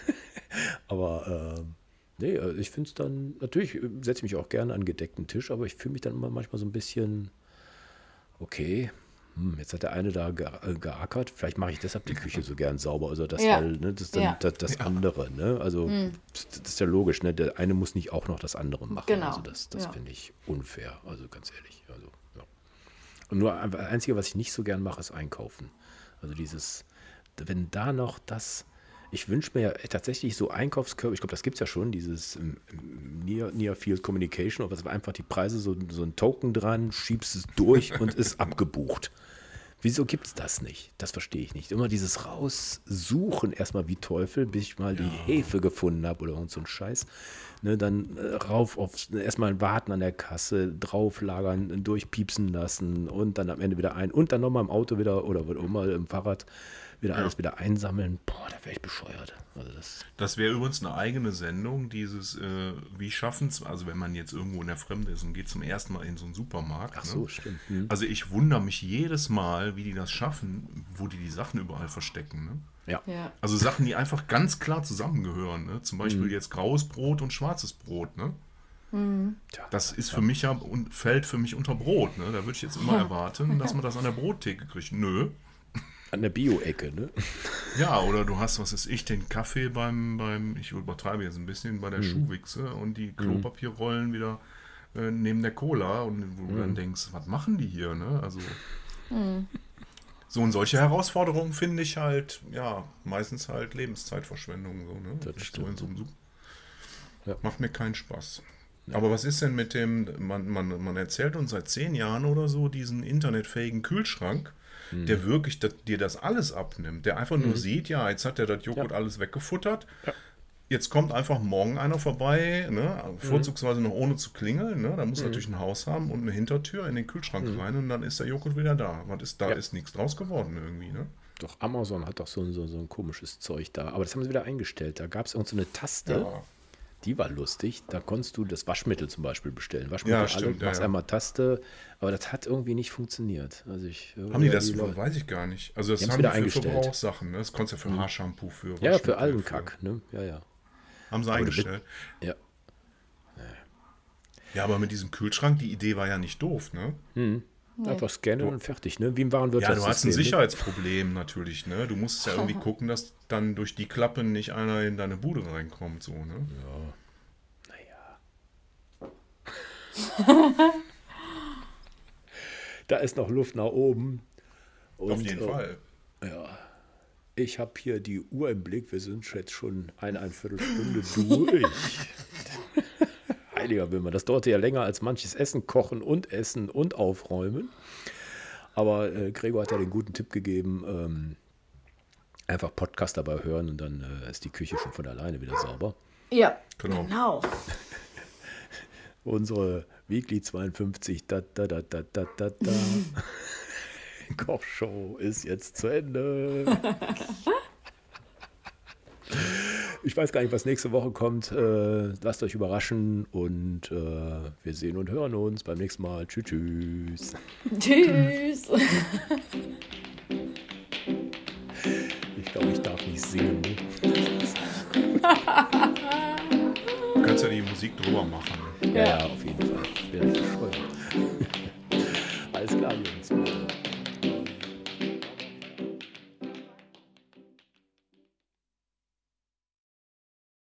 Aber nee, ich finde es dann, natürlich setze ich mich auch gerne an einen gedeckten Tisch, aber ich fühle mich dann immer manchmal so ein bisschen, okay, jetzt hat der eine da geackert, vielleicht mache ich deshalb die Küche so gern sauber. Also das, Ja. weil, ne, das ist dann Ja. das andere, ne? Also das ist ja logisch, ne? Der eine muss nicht auch noch das andere machen. Genau. Also das Ja. finde ich unfair, also ganz ehrlich. Also, ja. Und nur das Einzige, was ich nicht so gern mache, ist einkaufen. Also dieses, wenn da noch das Ich wünsche mir ja tatsächlich so Einkaufskörbe, ich glaube, das gibt es ja schon, dieses Near Field Communication, oder was, einfach die Preise, so ein Token dran, schiebst es durch und ist abgebucht. Wieso gibt es das nicht? Das verstehe ich nicht. Immer dieses Raussuchen erstmal wie Teufel, bis ich mal die Hefe gefunden habe oder so ein Scheiß. Ne, dann rauf auf erstmal warten an der Kasse, drauflagern, durchpiepsen lassen und dann am Ende wieder ein und dann nochmal im Auto wieder oder mal im Fahrrad wieder alles wieder einsammeln. Boah, da wäre ich bescheuert. Also Das wäre übrigens eine eigene Sendung, dieses, wie schaffen es, also wenn man jetzt irgendwo in der Fremde ist und geht zum ersten Mal in so einen Supermarkt. Ach so, ne? stimmt. Also ich wundere mich jedes Mal, wie die das schaffen, wo die Sachen überall verstecken. Ne? Ja. Ja. Also Sachen, die einfach ganz klar zusammengehören. Ne? Zum Beispiel jetzt graues Brot und schwarzes Brot. Ne? Tja, Das ist für mich ja und fällt für mich unter Brot. Ne? Da würde ich jetzt immer erwarten, dass man das an der Brottheke kriegt. Nö. an der Bio-Ecke, ne? Ja, oder du hast, was weiß ich, den Kaffee beim ich übertreibe jetzt ein bisschen, bei der Schuhwichse und die Klopapierrollen wieder neben der Cola und wo du dann denkst, was machen die hier, ne? Also so und solche Herausforderungen finde ich halt, ja, meistens halt Lebenszeitverschwendung, so, ne? Das Nicht stimmt. so in so einem Ja. Macht mir keinen Spaß. Aber was ist denn mit dem, man erzählt uns seit 10 Jahren oder so diesen internetfähigen Kühlschrank, der wirklich dir das alles abnimmt, der einfach nur sieht, ja, jetzt hat der das Joghurt alles weggefuttert, jetzt kommt einfach morgen einer vorbei, ne, vorzugsweise noch ohne zu klingeln, ne, da muss natürlich ein Haus haben und eine Hintertür in den Kühlschrank rein und dann ist der Joghurt wieder da. Da ist nichts draus geworden irgendwie, ne? Doch, Amazon hat doch so ein komisches Zeug da. Aber das haben sie wieder eingestellt. Da gab es irgend so eine Taste, Ja. die war lustig. Da konntest du das Waschmittel zum Beispiel bestellen. Waschmittel, Ja, stimmt, machst ja. einmal Taste. Aber das hat irgendwie nicht funktioniert. Also Haben die das? Leute- Weiß ich gar nicht. Also das Die haben's haben wieder die für eingestellt. Verbrauchssachen, ne? Das konntest du ja für Haarshampoo, für Ja, Waschmittel, für allen Kack. Ne? Ja, ja. Haben sie eingestellt. Ja. Ja, aber mit diesem Kühlschrank, die Idee war ja nicht doof, ne? Einfach scannen und fertig. Ne? Wie im Warenwirtschaftssystem. Ja, du hast ein ne? Sicherheitsproblem natürlich, ne? Du musst ja irgendwie gucken, dass dann durch die Klappen nicht einer in deine Bude reinkommt, so, ne? Naja. Da ist noch Luft nach oben. Und, Auf jeden Fall. Ja. Ich habe hier die Uhr im Blick. Wir sind jetzt schon eine Viertelstunde durch. Heiliger Wilmer, das dauerte ja länger als manches Essen kochen und aufräumen. Aber Gregor hat ja den guten Tipp gegeben, einfach Podcast dabei hören und dann ist die Küche schon von alleine wieder sauber. Ja, Genau. genau. Unsere Weekly 52 Kochshow ist jetzt zu Ende. Ich weiß gar nicht, was nächste Woche kommt. Lasst euch überraschen und wir sehen und hören uns beim nächsten Mal. Tschüss, tschüss. Tschüss. Ich glaube, ich darf nicht singen. Ne? Du kannst ja die Musik drüber machen. Ja, auf jeden Fall. Wäre ich bescheuert. Alles klar, Jungs.